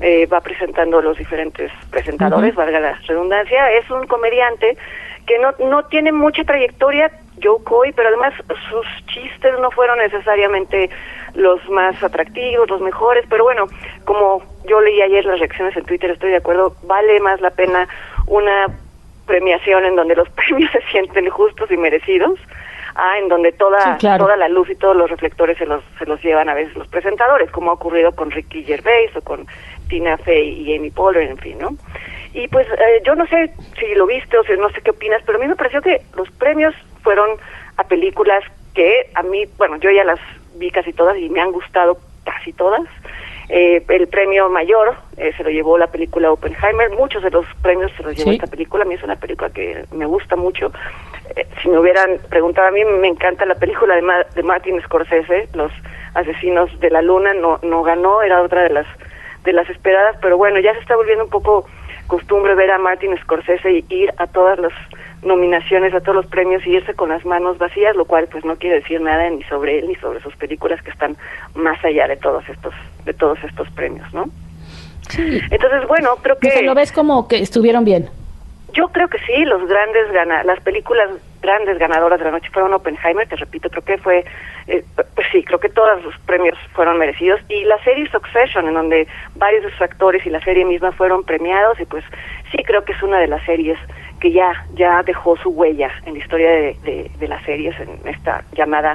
eh, va presentando los diferentes presentadores, uh-huh. valga la redundancia. Es un comediante que no no tiene mucha trayectoria, Joe Coy, pero además sus chistes no fueron necesariamente los más atractivos, los mejores, pero bueno, como yo leí ayer las reacciones en Twitter, estoy de acuerdo, vale más la pena una premiación en donde los premios se sienten justos y merecidos, ah, en donde toda sí, claro. toda la luz y todos los reflectores se los se los llevan a veces los presentadores, como ha ocurrido con Ricky Gervais o con Tina Fey y Amy Poehler, en fin, ¿no? Y pues eh, yo no sé si lo viste o si no sé qué opinas, pero a mí me pareció que los premios fueron a películas que a mí, bueno, yo ya las vi casi todas y me han gustado casi todas. Eh, el premio mayor eh, se lo llevó la película Oppenheimer, muchos de los premios se los llevó ¿Sí? esta película, a mí es una película que me gusta mucho. Eh, si me hubieran preguntado, a mí me encanta la película de, Ma- de Martin Scorsese, Los Asesinos de la Luna, no no ganó, era otra de las de las esperadas, pero bueno, ya se está volviendo un poco costumbre ver a Martin Scorsese y ir a todas las nominaciones, a todos los premios y irse con las manos vacías, lo cual pues no quiere decir nada ni sobre él ni sobre sus películas que están más allá de todos estos de todos estos premios, ¿no? Sí. Entonces, bueno, creo que... ¿Lo ves como que estuvieron bien? Yo creo que sí, los grandes gana, las películas grandes ganadoras de la noche fueron Oppenheimer, que repito, creo que fue, eh, pues sí, creo que todos los premios fueron merecidos, y la serie Succession, en donde varios de sus actores y la serie misma fueron premiados, y pues sí creo que es una de las series que ya ya dejó su huella en la historia de, de, de las series, en esta llamada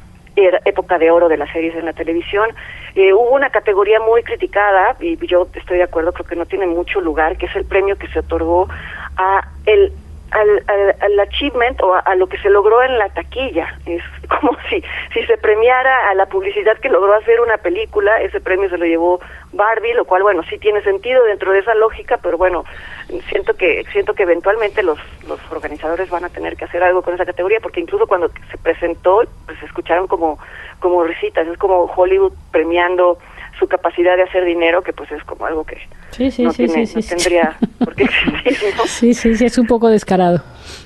era época de oro de las series en la televisión. Eh, hubo una categoría muy criticada, y yo estoy de acuerdo, creo que no tiene mucho lugar, que es el premio que se otorgó a el al, al, al achievement o a, a lo que se logró en la taquilla. Es como si si se premiara a la publicidad que logró hacer una película. Ese premio se lo llevó Barbie, lo cual, bueno, sí tiene sentido dentro de esa lógica, pero bueno, siento que siento que eventualmente los los organizadores van a tener que hacer algo con esa categoría, porque incluso cuando se presentó, pues se escucharon como como risitas. Es como Hollywood premiando su capacidad de hacer dinero, que pues es como algo que sí, sí, no, sí, tiene, sí, no sí, tendría sí. por qué existir, ¿no? Sí, sí, sí, es un poco descarado.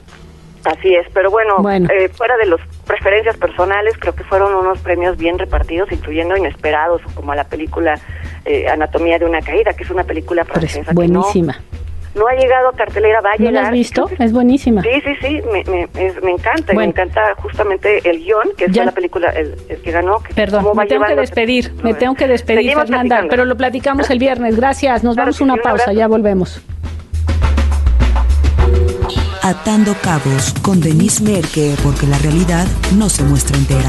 Así es, pero bueno, bueno. Eh, fuera de las preferencias personales, creo que fueron unos premios bien repartidos, incluyendo inesperados, como a la película eh, Anatomía de una caída, que es una película francesa. Buenísima. Que no, no ha llegado a cartelera, va a ¿No llegar. la has visto? Entonces, es buenísima. Sí, sí, sí, me, me, es, me encanta, bueno. me encanta justamente el guión, que es la película el, el que ganó. Que Perdón, me tengo que despedir, me ves. tengo que despedir, Seguimos Fernanda, platicando. Pero lo platicamos el viernes. Gracias, nos claro vamos a una sí, pausa, un ya volvemos. Atando Cabos con Denise Merker, porque la realidad no se muestra entera.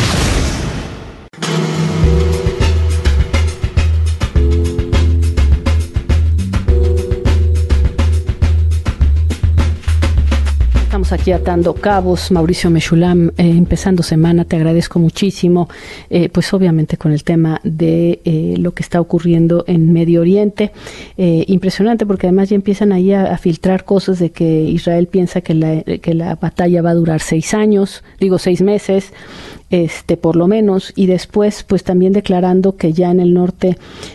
Estamos aquí atando cabos. Mauricio Meshulam, eh, empezando semana, te agradezco muchísimo, eh, pues obviamente con el tema de eh, lo que está ocurriendo en Medio Oriente. Eh, impresionante, porque además ya empiezan ahí a, a filtrar cosas de que Israel piensa que la, que la batalla va a durar seis años, digo seis meses, este por lo menos, y después pues también declarando que ya en el norte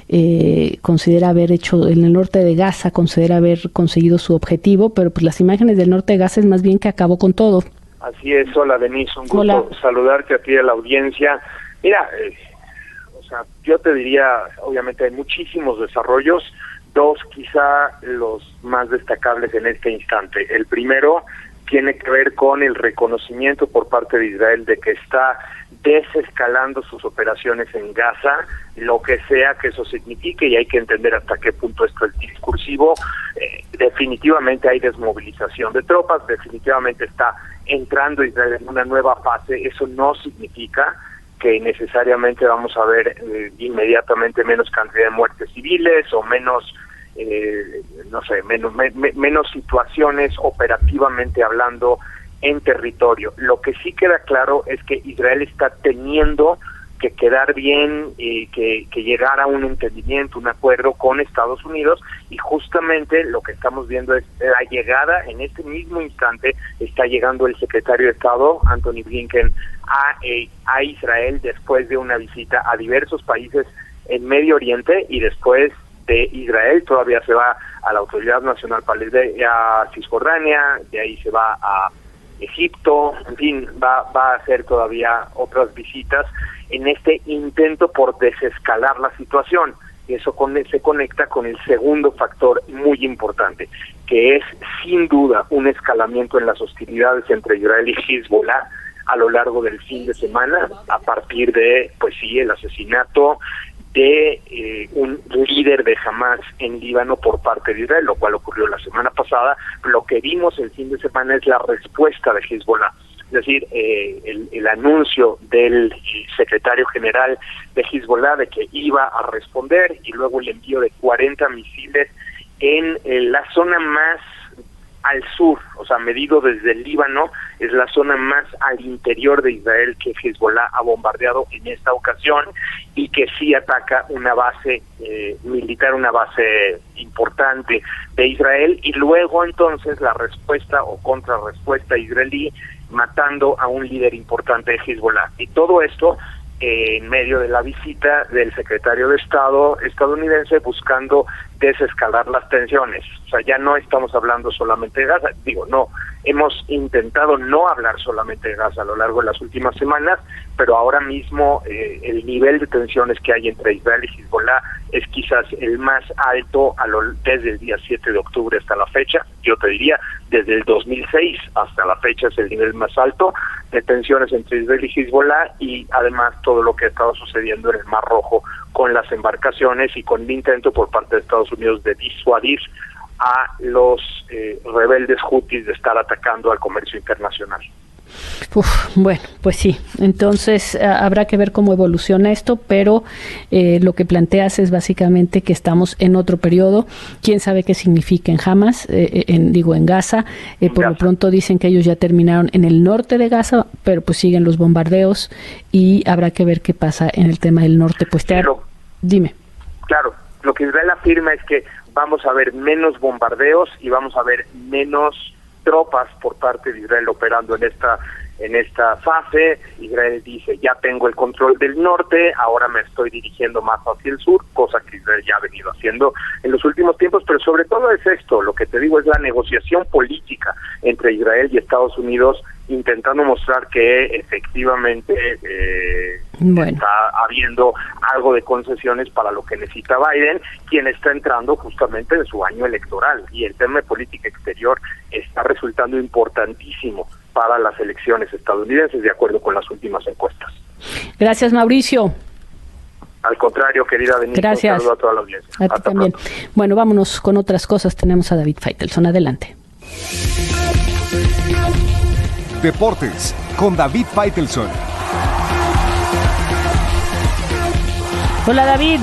eh, considera haber hecho, en el norte de Gaza considera haber conseguido su objetivo, pero pues las imágenes del norte de Gaza es más bien que acabó con todo. Así es. Hola Denise, un gusto Hola. saludarte a ti y a la audiencia. Mira, eh, o sea, yo te diría, obviamente hay muchísimos desarrollos, dos quizá los más destacables en este instante. El primero tiene que ver con el reconocimiento por parte de Israel de que está desescalando sus operaciones en Gaza, lo que sea que eso signifique, y hay que entender hasta qué punto esto es discursivo. Eh, definitivamente hay desmovilización de tropas, definitivamente está entrando Israel en una nueva fase. Eso no significa que necesariamente vamos a ver eh, inmediatamente menos cantidad de muertes civiles o menos Eh, no sé, menos, me, menos situaciones operativamente hablando en territorio. Lo que sí queda claro es que Israel está teniendo que quedar bien y que, que llegar a un entendimiento, un acuerdo con Estados Unidos, y justamente lo que estamos viendo es la llegada, en este mismo instante está llegando el secretario de Estado, Anthony Blinken, a, eh, a Israel después de una visita a diversos países en Medio Oriente, y después de Israel todavía se va a la Autoridad Nacional Palestina, a Cisjordania, de ahí se va a Egipto, en fin, va, va a hacer todavía otras visitas en este intento por desescalar la situación. eso con, se conecta con el segundo factor muy importante, que es sin duda un escalamiento en las hostilidades entre Israel y Hezbollah a lo largo del fin de semana, a partir de, pues sí, el asesinato de eh, un líder de Hamas en Líbano por parte de Israel, lo cual ocurrió la semana pasada. Lo que vimos el fin de semana es la respuesta de Hezbollah, es decir, eh, el, el anuncio del secretario general de Hezbollah de que iba a responder, y luego el envío de cuarenta misiles en eh, la zona más al sur, o sea, medido desde el Líbano, es la zona más al interior de Israel que Hezbollah ha bombardeado en esta ocasión, y que sí ataca una base eh, militar, una base importante de Israel, y luego entonces la respuesta o contrarrespuesta israelí matando a un líder importante de Hezbollah. Y todo esto eh, en medio de la visita del secretario de Estado estadounidense buscando desescalar las tensiones. O sea, ya no estamos hablando solamente de Gaza, digo, no, hemos intentado no hablar solamente de Gaza a lo largo de las últimas semanas, pero ahora mismo eh, el nivel de tensiones que hay entre Israel y Hezbollah es quizás el más alto a lo, desde el día siete de octubre hasta la fecha. Yo te diría, desde el dos mil seis hasta la fecha es el nivel más alto de tensiones entre Israel y Hezbollah, y además todo lo que ha estado sucediendo en el Mar Rojo con las embarcaciones y con el intento por parte de Estados Unidos de disuadir a los eh, rebeldes hutis de estar atacando al comercio internacional. Uf, bueno, pues sí, entonces uh, habrá que ver cómo evoluciona esto, pero eh, lo que planteas es básicamente que estamos en otro periodo. Quién sabe qué significa en Hamas, eh, en, digo en Gaza, eh, por Gaza. Lo pronto dicen que ellos ya terminaron en el norte de Gaza, pero pues siguen los bombardeos, y habrá que ver qué pasa en el tema del norte. Pues te pero, dime. Claro, lo que Israel afirma es que vamos a ver menos bombardeos y vamos a ver menos tropas por parte de Israel operando en esta en esta fase. Israel dice, ya tengo el control del norte, ahora me estoy dirigiendo más hacia el sur, cosa que Israel ya ha venido haciendo en los últimos tiempos, pero sobre todo es esto, lo que te digo es la negociación política entre Israel y Estados Unidos, intentando mostrar que efectivamente eh, bueno. está habiendo algo de concesiones para lo que necesita Biden, quien está entrando justamente en su año electoral, y el tema de política exterior está resultando importantísimo para las elecciones estadounidenses, de acuerdo con las últimas encuestas. Gracias, Mauricio. Al contrario, querida Denise, gracias. Un saludo a toda la audiencia. A ti también. Pronto. Bueno, vámonos con otras cosas. Tenemos a David Faitelson. Adelante. Deportes con David Faitelson. Hola, David.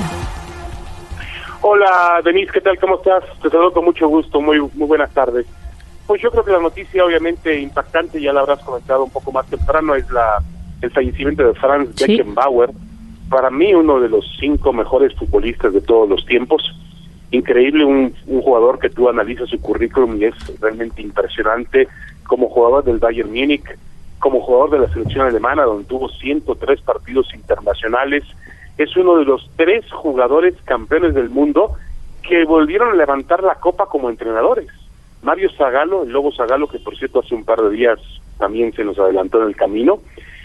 Hola, Denise, ¿qué tal? ¿Cómo estás? Te saludo con mucho gusto. Muy muy buenas tardes. Pues yo creo que la noticia obviamente impactante, ya la habrás comentado un poco más temprano, es la el fallecimiento de Franz ¿Sí? Beckenbauer. Para mí uno de los cinco mejores futbolistas de todos los tiempos. Increíble, un, un jugador que tú analizas su currículum y es realmente impresionante, como jugador del Bayern Múnich, como jugador de la selección alemana, donde tuvo ciento tres partidos internacionales. Es uno de los tres jugadores campeones del mundo que volvieron a levantar la copa como entrenadores. Mario Zagallo, el Lobo Zagallo, que por cierto hace un par de días también se nos adelantó en el camino,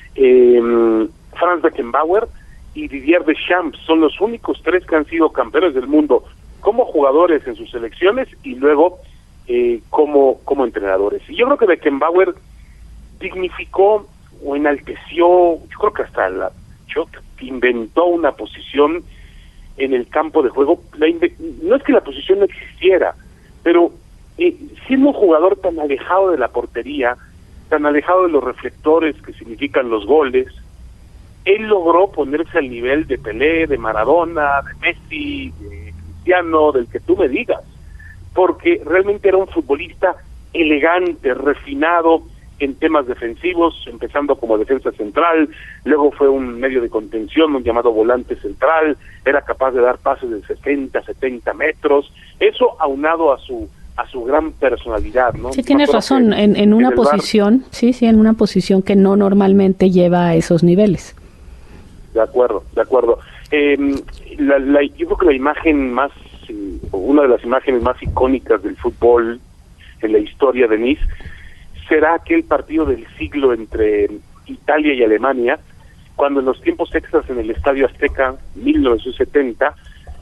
eh, Franz Beckenbauer y Didier Deschamps son los únicos tres que han sido campeones del mundo como jugadores en sus selecciones y luego eh, como, como entrenadores. Y yo creo que Beckenbauer dignificó o enalteció, yo creo que hasta la yo, inventó una posición en el campo de juego. La no es que la posición no existiera, pero eh, siendo un jugador tan alejado de la portería, tan alejado de los reflectores que significan los goles, él logró ponerse al nivel de Pelé, de Maradona, de Messi, de Cristiano, del que tú me digas, porque realmente era un futbolista elegante, refinado en temas defensivos, empezando como defensa central, luego fue un medio de contención, un llamado volante central, era capaz de dar pases de sesenta, setenta metros, eso aunado a su a su gran personalidad, ¿no? Sí, tienes razón, en, en una en posición, bar... sí, sí, en una posición que no normalmente lleva a esos niveles. De acuerdo, de acuerdo. Eh, la, la, yo creo que la imagen más, una de las imágenes más icónicas del fútbol en la historia de Nice, será aquel partido del siglo entre Italia y Alemania, cuando en los tiempos extras en el Estadio Azteca, mil novecientos setenta,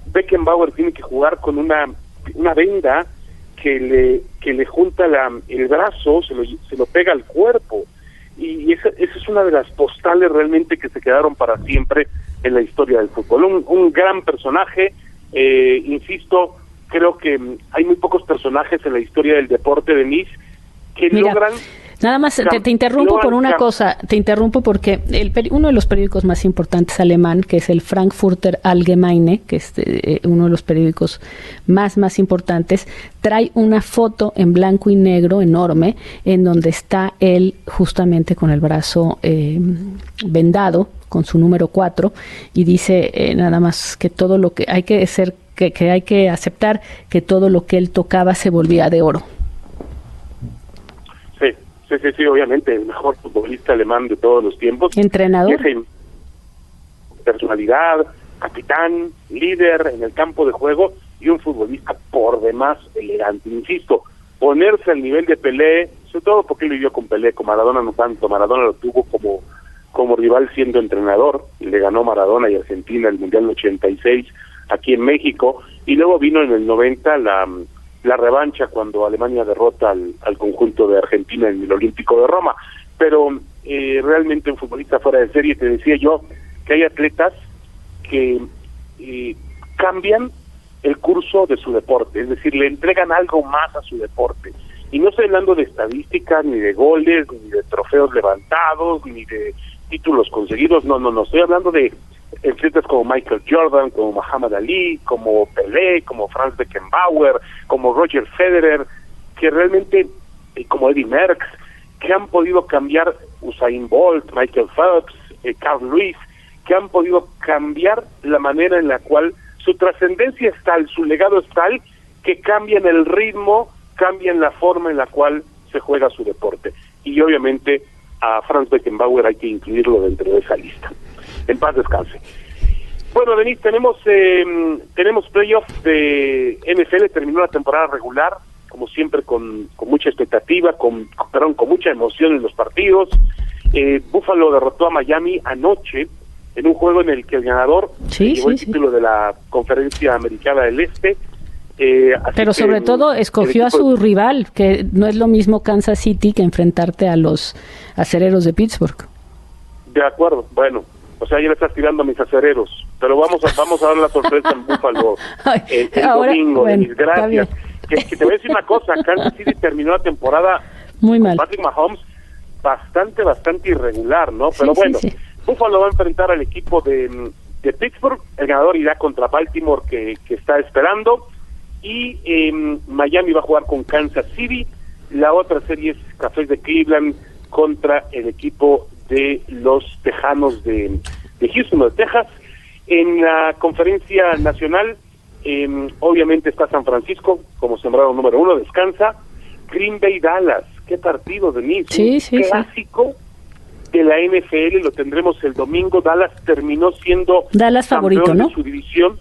Beckenbauer tiene que jugar con una una venda que le que le junta la, el brazo, se lo, se lo pega al cuerpo, y esa, esa es una de las postales realmente que se quedaron para siempre en la historia del fútbol. Un, un gran personaje, eh, insisto, creo que hay muy pocos personajes en la historia del deporte, Denise, que Mira, logran... Nada más te, te interrumpo por una cosa, te interrumpo porque el, uno de los periódicos más importantes alemán, que es el Frankfurter Allgemeine, que es eh, uno de los periódicos más, más importantes, trae una foto en blanco y negro enorme, en donde está él justamente con el brazo eh, vendado, con su número cuatro, y dice eh, nada más que todo lo que hay que ser, que, que hay que aceptar que todo lo que él tocaba se volvía de oro. Sí, sí, sí, obviamente, el mejor futbolista alemán de todos los tiempos. Entrenador. Personalidad, capitán, líder en el campo de juego y un futbolista por demás elegante. Insisto, ponerse al nivel de Pelé, sobre todo porque él vivió con Pelé, con Maradona no tanto. Maradona lo tuvo como, como rival siendo entrenador, y le ganó Maradona y Argentina el Mundial ochenta y seis aquí en México, y luego vino en el noventa la... la revancha cuando Alemania derrota al, al conjunto de Argentina en el Olímpico de Roma. Pero eh, realmente un futbolista fuera de serie. Te decía yo que hay atletas que eh, cambian el curso de su deporte, es decir, le entregan algo más a su deporte. Y no estoy hablando de estadísticas, ni de goles, ni de trofeos levantados, ni de títulos conseguidos, no, no, no, estoy hablando de atletas como Michael Jordan, como Muhammad Ali, como Pelé, como Franz Beckenbauer, como Roger Federer, que realmente, eh, como Eddie Merckx, que han podido cambiar, Usain Bolt, Michael Phelps, eh, Carl Lewis, que han podido cambiar la manera en la cual su trascendencia es tal, su legado es tal, que cambian el ritmo, cambian la forma en la cual se juega su deporte. Y obviamente a Franz Beckenbauer hay que incluirlo dentro de esa lista. En paz descanse. Bueno, Denise, tenemos eh, tenemos playoffs de N F L, terminó la temporada regular, como siempre con, con mucha expectativa, con perdón, con mucha emoción en los partidos. Eh, Buffalo derrotó a Miami anoche en un juego en el que el ganador sí, llevó sí, el título sí. de la Conferencia Americana del Este. Eh, Pero sobre que, todo escogió a su rival, que no es lo mismo Kansas City que enfrentarte a los acereros de Pittsburgh. De acuerdo, bueno. O sea, ya le estás tirando a mis acereros, pero vamos a vamos a dar la sorpresa en Búfalo el, el Ahora, domingo. Bueno, mis gracias. Que, que te voy a decir una cosa, Kansas City terminó la temporada muy mal. Patrick Mahomes bastante, bastante irregular, ¿no? Pero sí, bueno, sí, sí. Búfalo va a enfrentar al equipo de, de Pittsburgh, el ganador irá contra Baltimore, que, que está esperando, y eh, Miami va a jugar con Kansas City. La otra serie es Cafés de Cleveland contra el equipo de los Tejanos de, de Houston, de Texas. En la conferencia nacional, eh, obviamente está San Francisco como sembrado número uno, descansa. Green Bay Dallas, qué partido, Denise, sí, sí, clásico sí. de la N F L, lo tendremos el domingo. Dallas terminó siendo Dallas favorito, ¿no? de su división.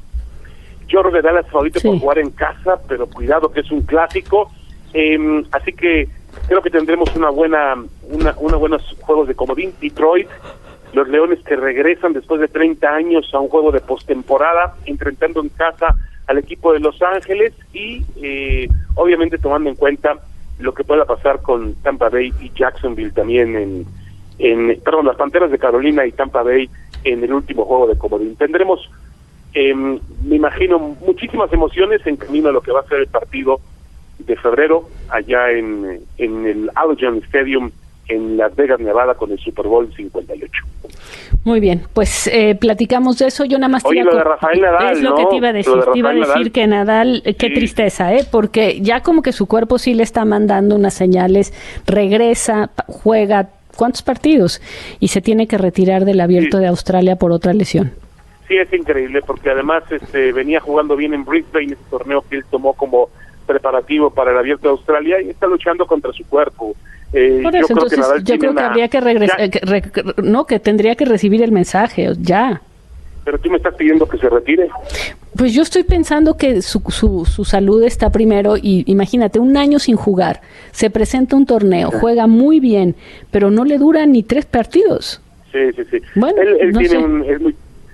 Yo creo que Dallas favorito sí. por jugar en casa, pero cuidado que es un clásico. Eh, así que creo que tendremos una buena, una, una buenos juegos de comodín. Detroit, los Leones que regresan después de treinta años a un juego de postemporada, enfrentando en casa al equipo de Los Ángeles y eh, obviamente tomando en cuenta lo que pueda pasar con Tampa Bay y Jacksonville también en, en perdón, las Panteras de Carolina y Tampa Bay en el último juego de comodín. Tendremos, eh, me imagino, muchísimas emociones en camino a lo que va a ser el partido de febrero allá en, en el Allegiant Stadium en Las Vegas, Nevada, con el Super Bowl cincuenta y ocho. Muy bien, pues eh, platicamos de eso. Yo nada más Oye, te lo de Rafael Nadal, es lo ¿no? que te iba a decir, te iba a decir Nadal. que Nadal, qué sí. tristeza, ¿eh? Porque ya como que su cuerpo sí le está mandando unas señales, regresa, juega, ¿cuántos partidos? Y se tiene que retirar del Abierto sí. de Australia por otra lesión. Sí, es increíble, porque además este venía jugando bien en Brisbane, ese torneo que él tomó como preparativo para el Abierto de Australia, y está luchando contra su cuerpo. Eh, Por eso, yo creo entonces, que Nadal yo creo que una... habría que regresar, que re, no, que tendría que recibir el mensaje, ya. Pero tú me estás pidiendo que se retire. Pues yo estoy pensando que su, su, su salud está primero, y imagínate, un año sin jugar, se presenta un torneo, sí. juega muy bien, pero no le duran ni tres partidos. Sí, sí, sí. Bueno, él, él no tiene sé. un, es muy,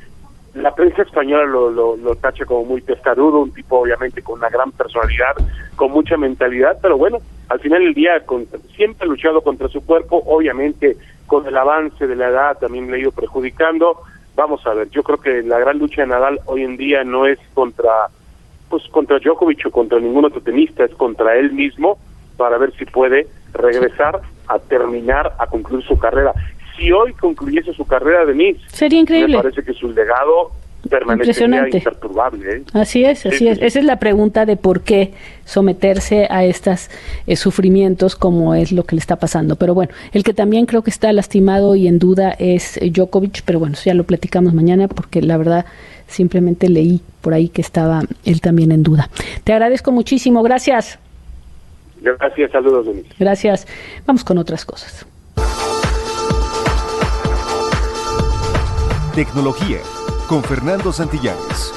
la prensa española lo, lo, lo tacha como muy testarudo, un tipo obviamente con una gran personalidad, con mucha mentalidad, pero bueno, al final del día con, siempre ha luchado contra su cuerpo, obviamente con el avance de la edad también le ha ido perjudicando. Vamos a ver, yo creo que la gran lucha de Nadal hoy en día no es contra pues contra Djokovic o contra ningún otro tenista, es contra él mismo, para ver si puede regresar a terminar, a concluir su carrera. Si hoy concluyese su carrera, Denise, sería increíble. Me parece que su legado permanecería imperturbable, ¿eh? Así es, así sí, es. Sí. Esa es la pregunta de por qué someterse a estos eh, sufrimientos como es lo que le está pasando. Pero bueno, el que también creo que está lastimado y en duda es eh, Djokovic, pero bueno, ya lo platicamos mañana porque la verdad simplemente leí por ahí que estaba él también en duda. Te agradezco muchísimo, gracias. Gracias, saludos, Denise. Gracias. Vamos con otras cosas. Tecnología con Fernando Santillanes.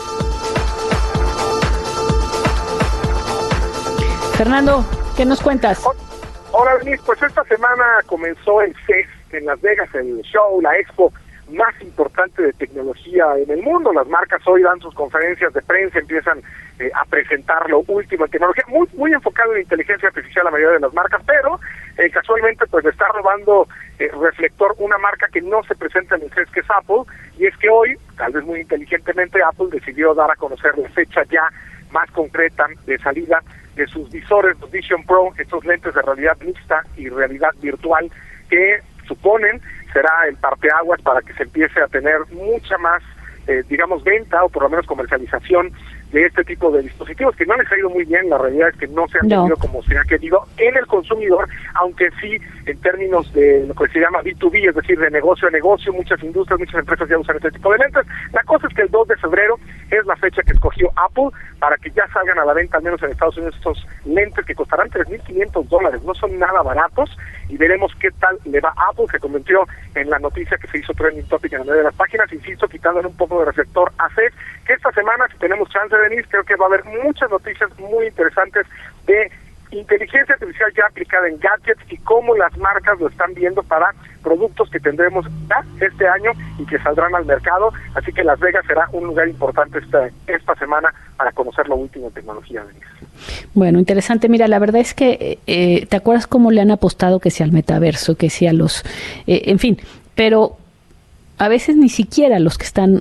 Fernando, ¿qué nos cuentas? Hola, Denise, pues esta semana comenzó el C E S en Las Vegas, el show, la expo más importante de tecnología en el mundo. Las marcas hoy dan sus conferencias de prensa, empiezan eh, a presentar lo último en tecnología, muy muy enfocado en inteligencia artificial la mayoría de las marcas, pero eh, casualmente pues le está robando eh, reflector una marca que no se presenta en el C E S, que es Apple, y es que hoy, tal vez muy inteligentemente, Apple decidió dar a conocer la fecha ya más concreta de salida de sus visores, los Vision Pro, estos lentes de realidad mixta y realidad virtual que suponen será el parteaguas para que se empiece a tener mucha más, eh, digamos, venta o por lo menos comercialización de este tipo de dispositivos que no les ha ido muy bien. La realidad es que no se han no. tenido como se ha querido en el consumidor, aunque sí en términos de lo que se llama B dos B, es decir, de negocio a negocio, muchas industrias, muchas empresas ya usan este tipo de lentes. La cosa es que el dos de febrero es la fecha que escogió Apple para que ya salgan a la venta, al menos en Estados Unidos, estos lentes que costarán tres mil quinientos dólares, no son nada baratos, y veremos qué tal le va a Apple. Se convirtió en la noticia que se hizo trending topic en la mayoría de las páginas, insisto, quitándole un poco de reflector a C E S, que esta semana, si tenemos chance de venir, creo que va a haber muchas noticias muy interesantes de inteligencia artificial ya aplicada en gadgets y cómo las marcas lo están viendo para productos que tendremos ya este año y que saldrán al mercado. Así que Las Vegas será un lugar importante esta, esta semana para conocer lo último en tecnología. Bueno, interesante. Mira, la verdad es que, eh, ¿te acuerdas cómo le han apostado que sea al metaverso, que sea los... Eh, en fin, pero a veces ni siquiera los que están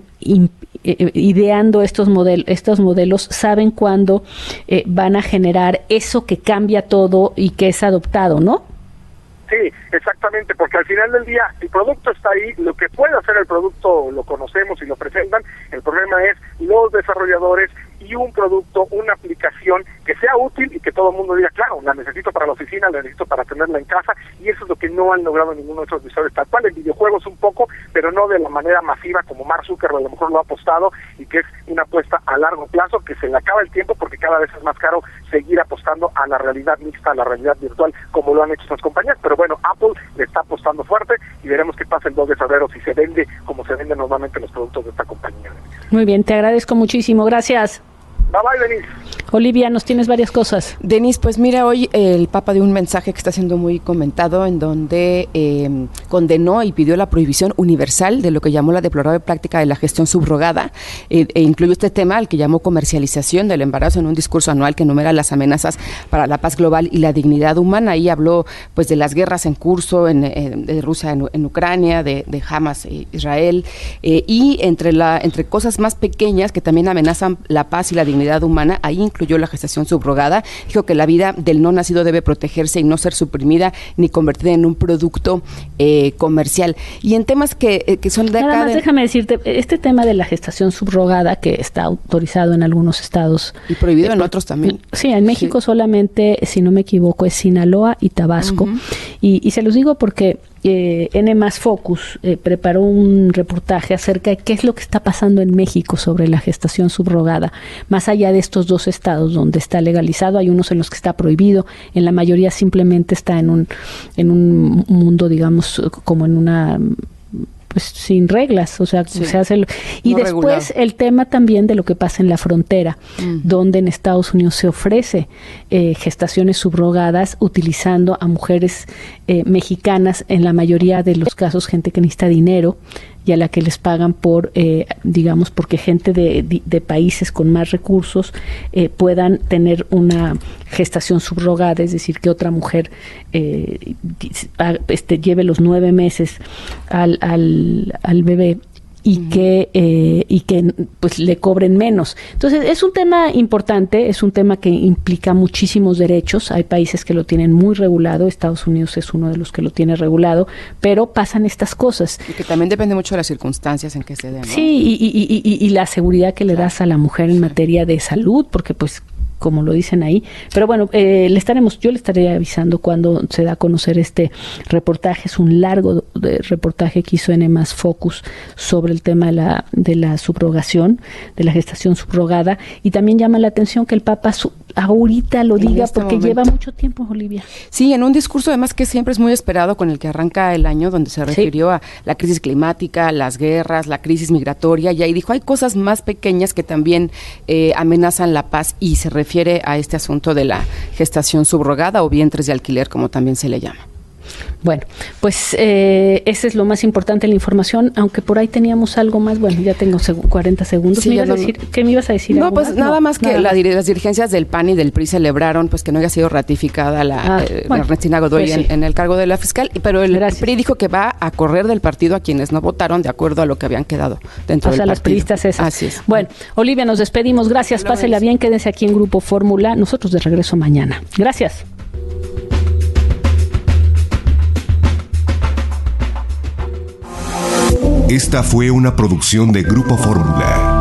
ideando estos modelos, estos modelos saben cuándo eh, van a generar eso que cambia todo y que es adoptado, ¿no? Sí, exactamente, porque al final del día el producto está ahí, lo que puede hacer el producto lo conocemos y lo presentan, el problema es los desarrolladores y un producto, una aplicación que sea útil y que todo el mundo diga, claro, la necesito para la oficina, la necesito para tenerla en casa, y eso es lo que no han logrado ninguno de esos visores tal cual. En videojuegos un poco, pero no de la manera masiva como Mark Zuckerberg a lo mejor lo ha apostado, y que es una apuesta a largo plazo, que se le acaba el tiempo porque cada vez es más caro seguir apostando a la realidad mixta, a la realidad virtual, como lo han hecho otras compañías. Pero bueno, Apple le está apostando fuerte y veremos qué pasa el dos de febrero, si se vende como se venden normalmente los productos de esta compañía. Muy bien, te agradezco muchísimo, gracias. Bye bye, Denise. Olivia, nos tienes varias cosas. Denise, pues mira, hoy el Papa dio un mensaje que está siendo muy comentado en donde eh, condenó y pidió la prohibición universal de lo que llamó la deplorable práctica de la gestión subrogada, eh, e incluyó este tema al que llamó comercialización del embarazo en un discurso anual que enumera las amenazas para la paz global y la dignidad humana. Ahí habló pues de las guerras en curso en, en, de Rusia en, en Ucrania, de, de Hamas e Israel, eh, y entre, la, entre cosas más pequeñas que también amenazan la paz y la dignidad humana, ahí incluyó la gestación subrogada. Dijo que la vida del no nacido debe protegerse y no ser suprimida ni convertida en un producto eh, comercial. Y en temas que, eh, que son de Nada acá... más de... déjame decirte, este tema de la gestación subrogada, que está autorizado en algunos estados. Y prohibido eh, en otros también. Sí, en México sí. Solamente, si no me equivoco, es Sinaloa y Tabasco. Uh-huh. y, y se los digo porque... Eh, N más Focus eh, preparó un reportaje acerca de qué es lo que está pasando en México sobre la gestación subrogada, más allá de estos dos estados donde está legalizado. Hay unos en los que está prohibido, en la mayoría simplemente está en un en un mundo, digamos, como en una... pues sin reglas, o sea, sí. se hace lo, y no después regular. El tema también de lo que pasa en la frontera, uh-huh. donde en Estados Unidos se ofrece eh, gestaciones subrogadas utilizando a mujeres eh, mexicanas, en la mayoría de los casos gente que necesita dinero, y a la que les pagan por, eh, digamos, porque gente de, de, de países con más recursos eh, puedan tener una gestación subrogada, es decir, que otra mujer eh, este, lleve los nueve meses al, al, al bebé y uh-huh. que eh, y que pues le cobren menos. Entonces es un tema importante, es un tema que implica muchísimos derechos. Hay países que lo tienen muy regulado, Estados Unidos es uno de los que lo tiene regulado, pero pasan estas cosas. Y que también depende mucho de las circunstancias en que se den, ¿no? Sí, y, y, y, y, y la seguridad que le das a la mujer en materia de salud, porque pues como lo dicen ahí, pero bueno, eh, le estaremos, yo le estaré avisando cuando se da a conocer este reportaje. Es un largo de reportaje que hizo N más Focus sobre el tema de la, de la subrogación, de la gestación subrogada, y también llama la atención que el Papa su, ahorita lo diga este porque momento. Lleva mucho tiempo, Olivia. Sí, en un discurso además que siempre es muy esperado, con el que arranca el año, donde se refirió sí. a la crisis climática, las guerras, la crisis migratoria, y ahí dijo, hay cosas más pequeñas que también eh, amenazan la paz, y se refiere a este asunto de la gestación subrogada o vientres de alquiler, como también se le llama. Bueno, pues eh, ese es lo más importante de la información, aunque por ahí teníamos algo más. Bueno, ya tengo seg- cuarenta segundos. Sí, ¿Me ibas no, a decir, ¿Qué me ibas a decir? No, pues más? nada no, más que nada la, más. las dirigencias del P A N y del P R I celebraron pues que no haya sido ratificada la ah, eh, bueno, Ernestina Godoy pues en, sí. en el cargo de la fiscal, pero el Gracias. P R I dijo que va a correr del partido a quienes no votaron de acuerdo a lo que habían quedado dentro o sea, del las partido. priistas esas. Así es. Bueno, Olivia, nos despedimos. Gracias, pásela bien, quédense aquí en Grupo Fórmula. Nosotros de regreso mañana. Gracias. Esta fue una producción de Grupo Fórmula.